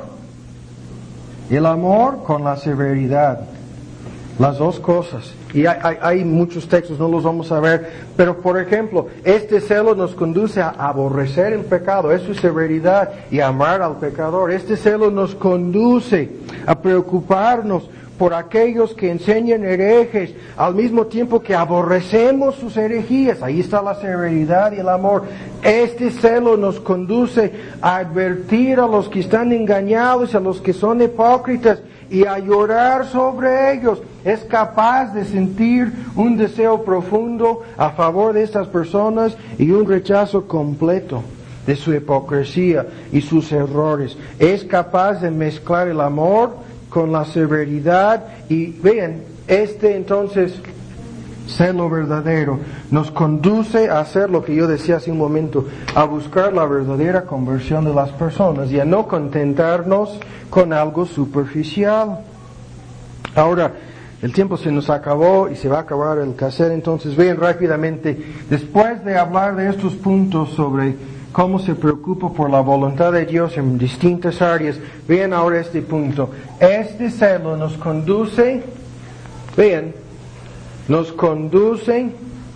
con la severidad, las dos cosas. Y hay muchos textos, no los vamos a ver, pero por ejemplo, este celo nos conduce a aborrecer el pecado, es su severidad, y amar al pecador. Este celo nos conduce a preocuparnos por aquellos que enseñan herejes, al mismo tiempo que aborrecemos sus herejías. Ahí está la severidad y el amor. Este celo nos conduce a advertir a los que están engañados, a los que son hipócritas, y a llorar sobre ellos. Es capaz de sentir un deseo profundo a favor de estas personas y un rechazo completo de su hipocresía y sus errores. Es capaz de mezclar el amor con la severidad y vean, entonces celo verdadero nos conduce a hacer lo que yo decía hace un momento, a buscar la verdadera conversión de las personas y a no contentarnos con algo superficial. Ahora, el tiempo se nos acabó y se va a acabar el cassette, entonces vean rápidamente, después de hablar de estos puntos sobre cómo se preocupa por la voluntad de Dios en distintas áreas, vean ahora este punto. Este celo nos conduce, nos conduce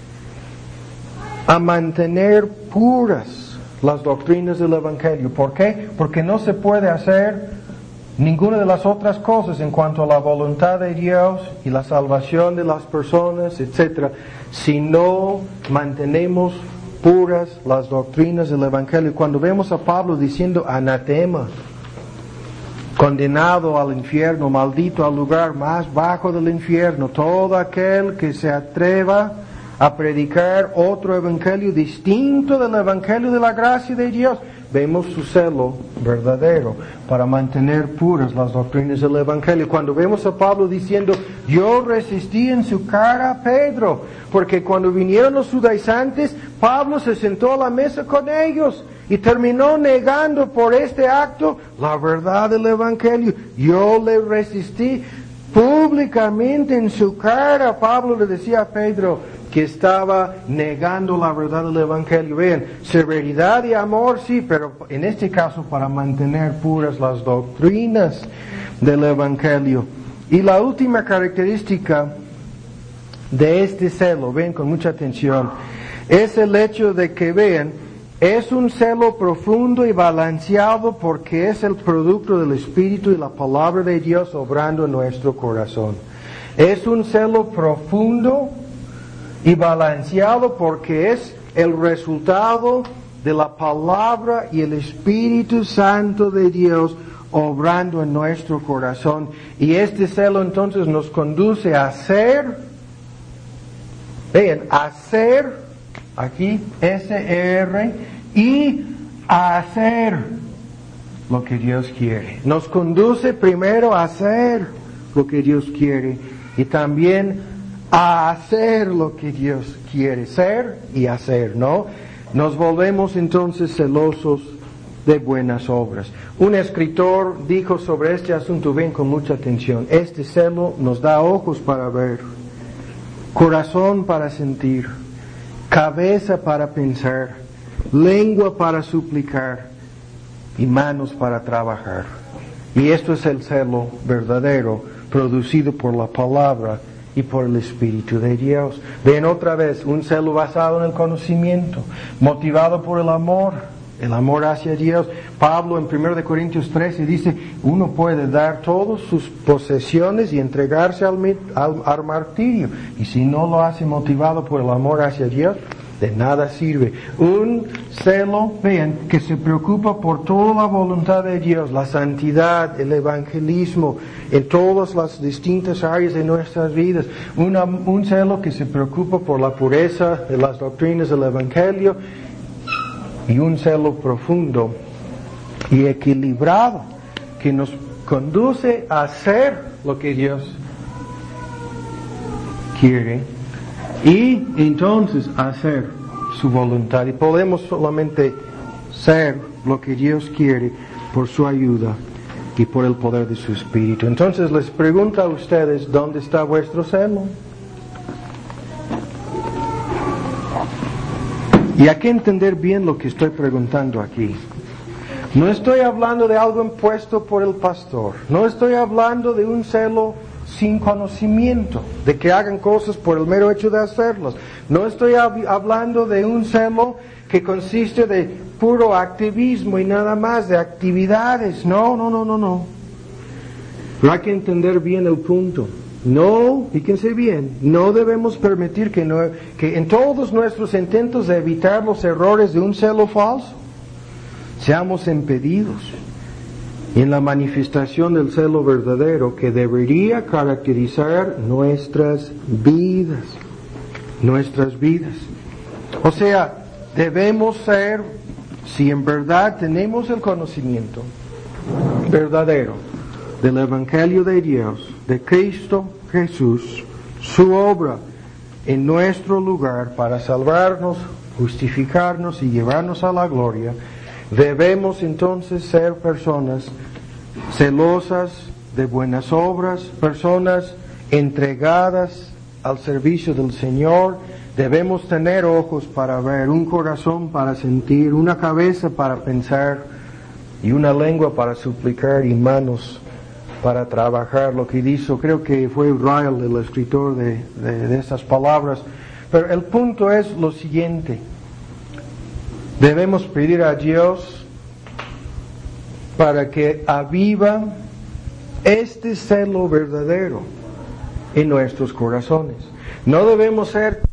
a mantener puras las doctrinas del Evangelio. ¿Por qué? Porque no se puede hacer ninguna de las otras cosas en cuanto a la voluntad de Dios y la salvación de las personas, etc., si no mantenemos puras las doctrinas del Evangelio. Cuando vemos a Pablo diciendo anatema, condenado al infierno, maldito al lugar más bajo del infierno, todo aquel que se atreva a predicar otro evangelio distinto del evangelio de la gracia de Dios, vemos su celo verdadero para mantener puras las doctrinas del evangelio. Cuando vemos a Pablo diciendo, yo resistí en su cara a Pedro, porque cuando vinieron los judaizantes, Pablo se sentó a la mesa con ellos y terminó negando por este acto la verdad del evangelio. Yo le resistí públicamente en su cara. Pablo le decía a Pedro que estaba negando la verdad del evangelio. Vean, severidad y amor sí, pero en este caso para mantener puras las doctrinas del evangelio. Y la última característica de este celo, ven con mucha atención, es el hecho de que vean, Es un celo profundo y balanceado porque es el producto del Espíritu y la palabra de Dios obrando en nuestro corazón. Es un celo profundo y balanceado porque es el resultado de la palabra y el Espíritu Santo de Dios obrando en nuestro corazón. Y este celo entonces nos conduce a hacer, hacer, aquí, S-E-R, y a hacer lo que Dios quiere. Nos conduce primero a hacer lo que Dios quiere y también a hacer lo que Dios quiere, ser y hacer, ¿no? Nos volvemos entonces celosos de buenas obras. Un escritor dijo sobre este asunto, ven con mucha atención, este celo nos da ojos para ver, corazón para sentir, cabeza para pensar, lengua para suplicar y manos para trabajar. Y esto es el celo verdadero, producido por la palabra y por el Espíritu de Dios. Ven otra vez, un celo basado en el conocimiento, motivado por el amor hacia Dios. Pablo en 1 Corintios 13 dice, uno puede dar todas sus posesiones y entregarse al martirio. Y si no lo hace motivado por el amor hacia Dios, de nada sirve. Un celo, vean, que se preocupa por toda la voluntad de Dios, la santidad, el evangelismo, en todas las distintas áreas de nuestras vidas. Un celo que se preocupa por la pureza de las doctrinas del Evangelio. Y un celo profundo y equilibrado que nos conduce a hacer lo que Dios quiere y entonces hacer su voluntad. Y podemos solamente ser lo que Dios quiere por su ayuda y por el poder de su Espíritu. Entonces les pregunto a ustedes, ¿dónde está vuestro celo? Y hay que entender bien lo que estoy preguntando aquí. No estoy hablando de algo impuesto por el pastor. No estoy hablando de un celo sin conocimiento, de que hagan cosas por el mero hecho de hacerlas. No estoy hablando de un celo que consiste de puro activismo y nada más, de actividades. No. Pero hay que entender bien el punto. No, fíjense bien, no debemos permitir que en todos nuestros intentos de evitar los errores de un celo falso, seamos impedidos en la manifestación del celo verdadero que debería caracterizar nuestras vidas. O sea, debemos ser, si en verdad tenemos el conocimiento verdadero del Evangelio de Dios, de Cristo Jesús, su obra en nuestro lugar para salvarnos, justificarnos y llevarnos a la gloria, debemos entonces ser personas celosas de buenas obras, personas entregadas al servicio del Señor. Debemos tener ojos para ver, un corazón para sentir, una cabeza para pensar y una lengua para suplicar y manos para trabajar. Lo que hizo, creo que fue Ryle, el escritor de estas palabras. Pero el punto es lo siguiente. Debemos pedir a Dios para que aviva este celo verdadero en nuestros corazones. No debemos ser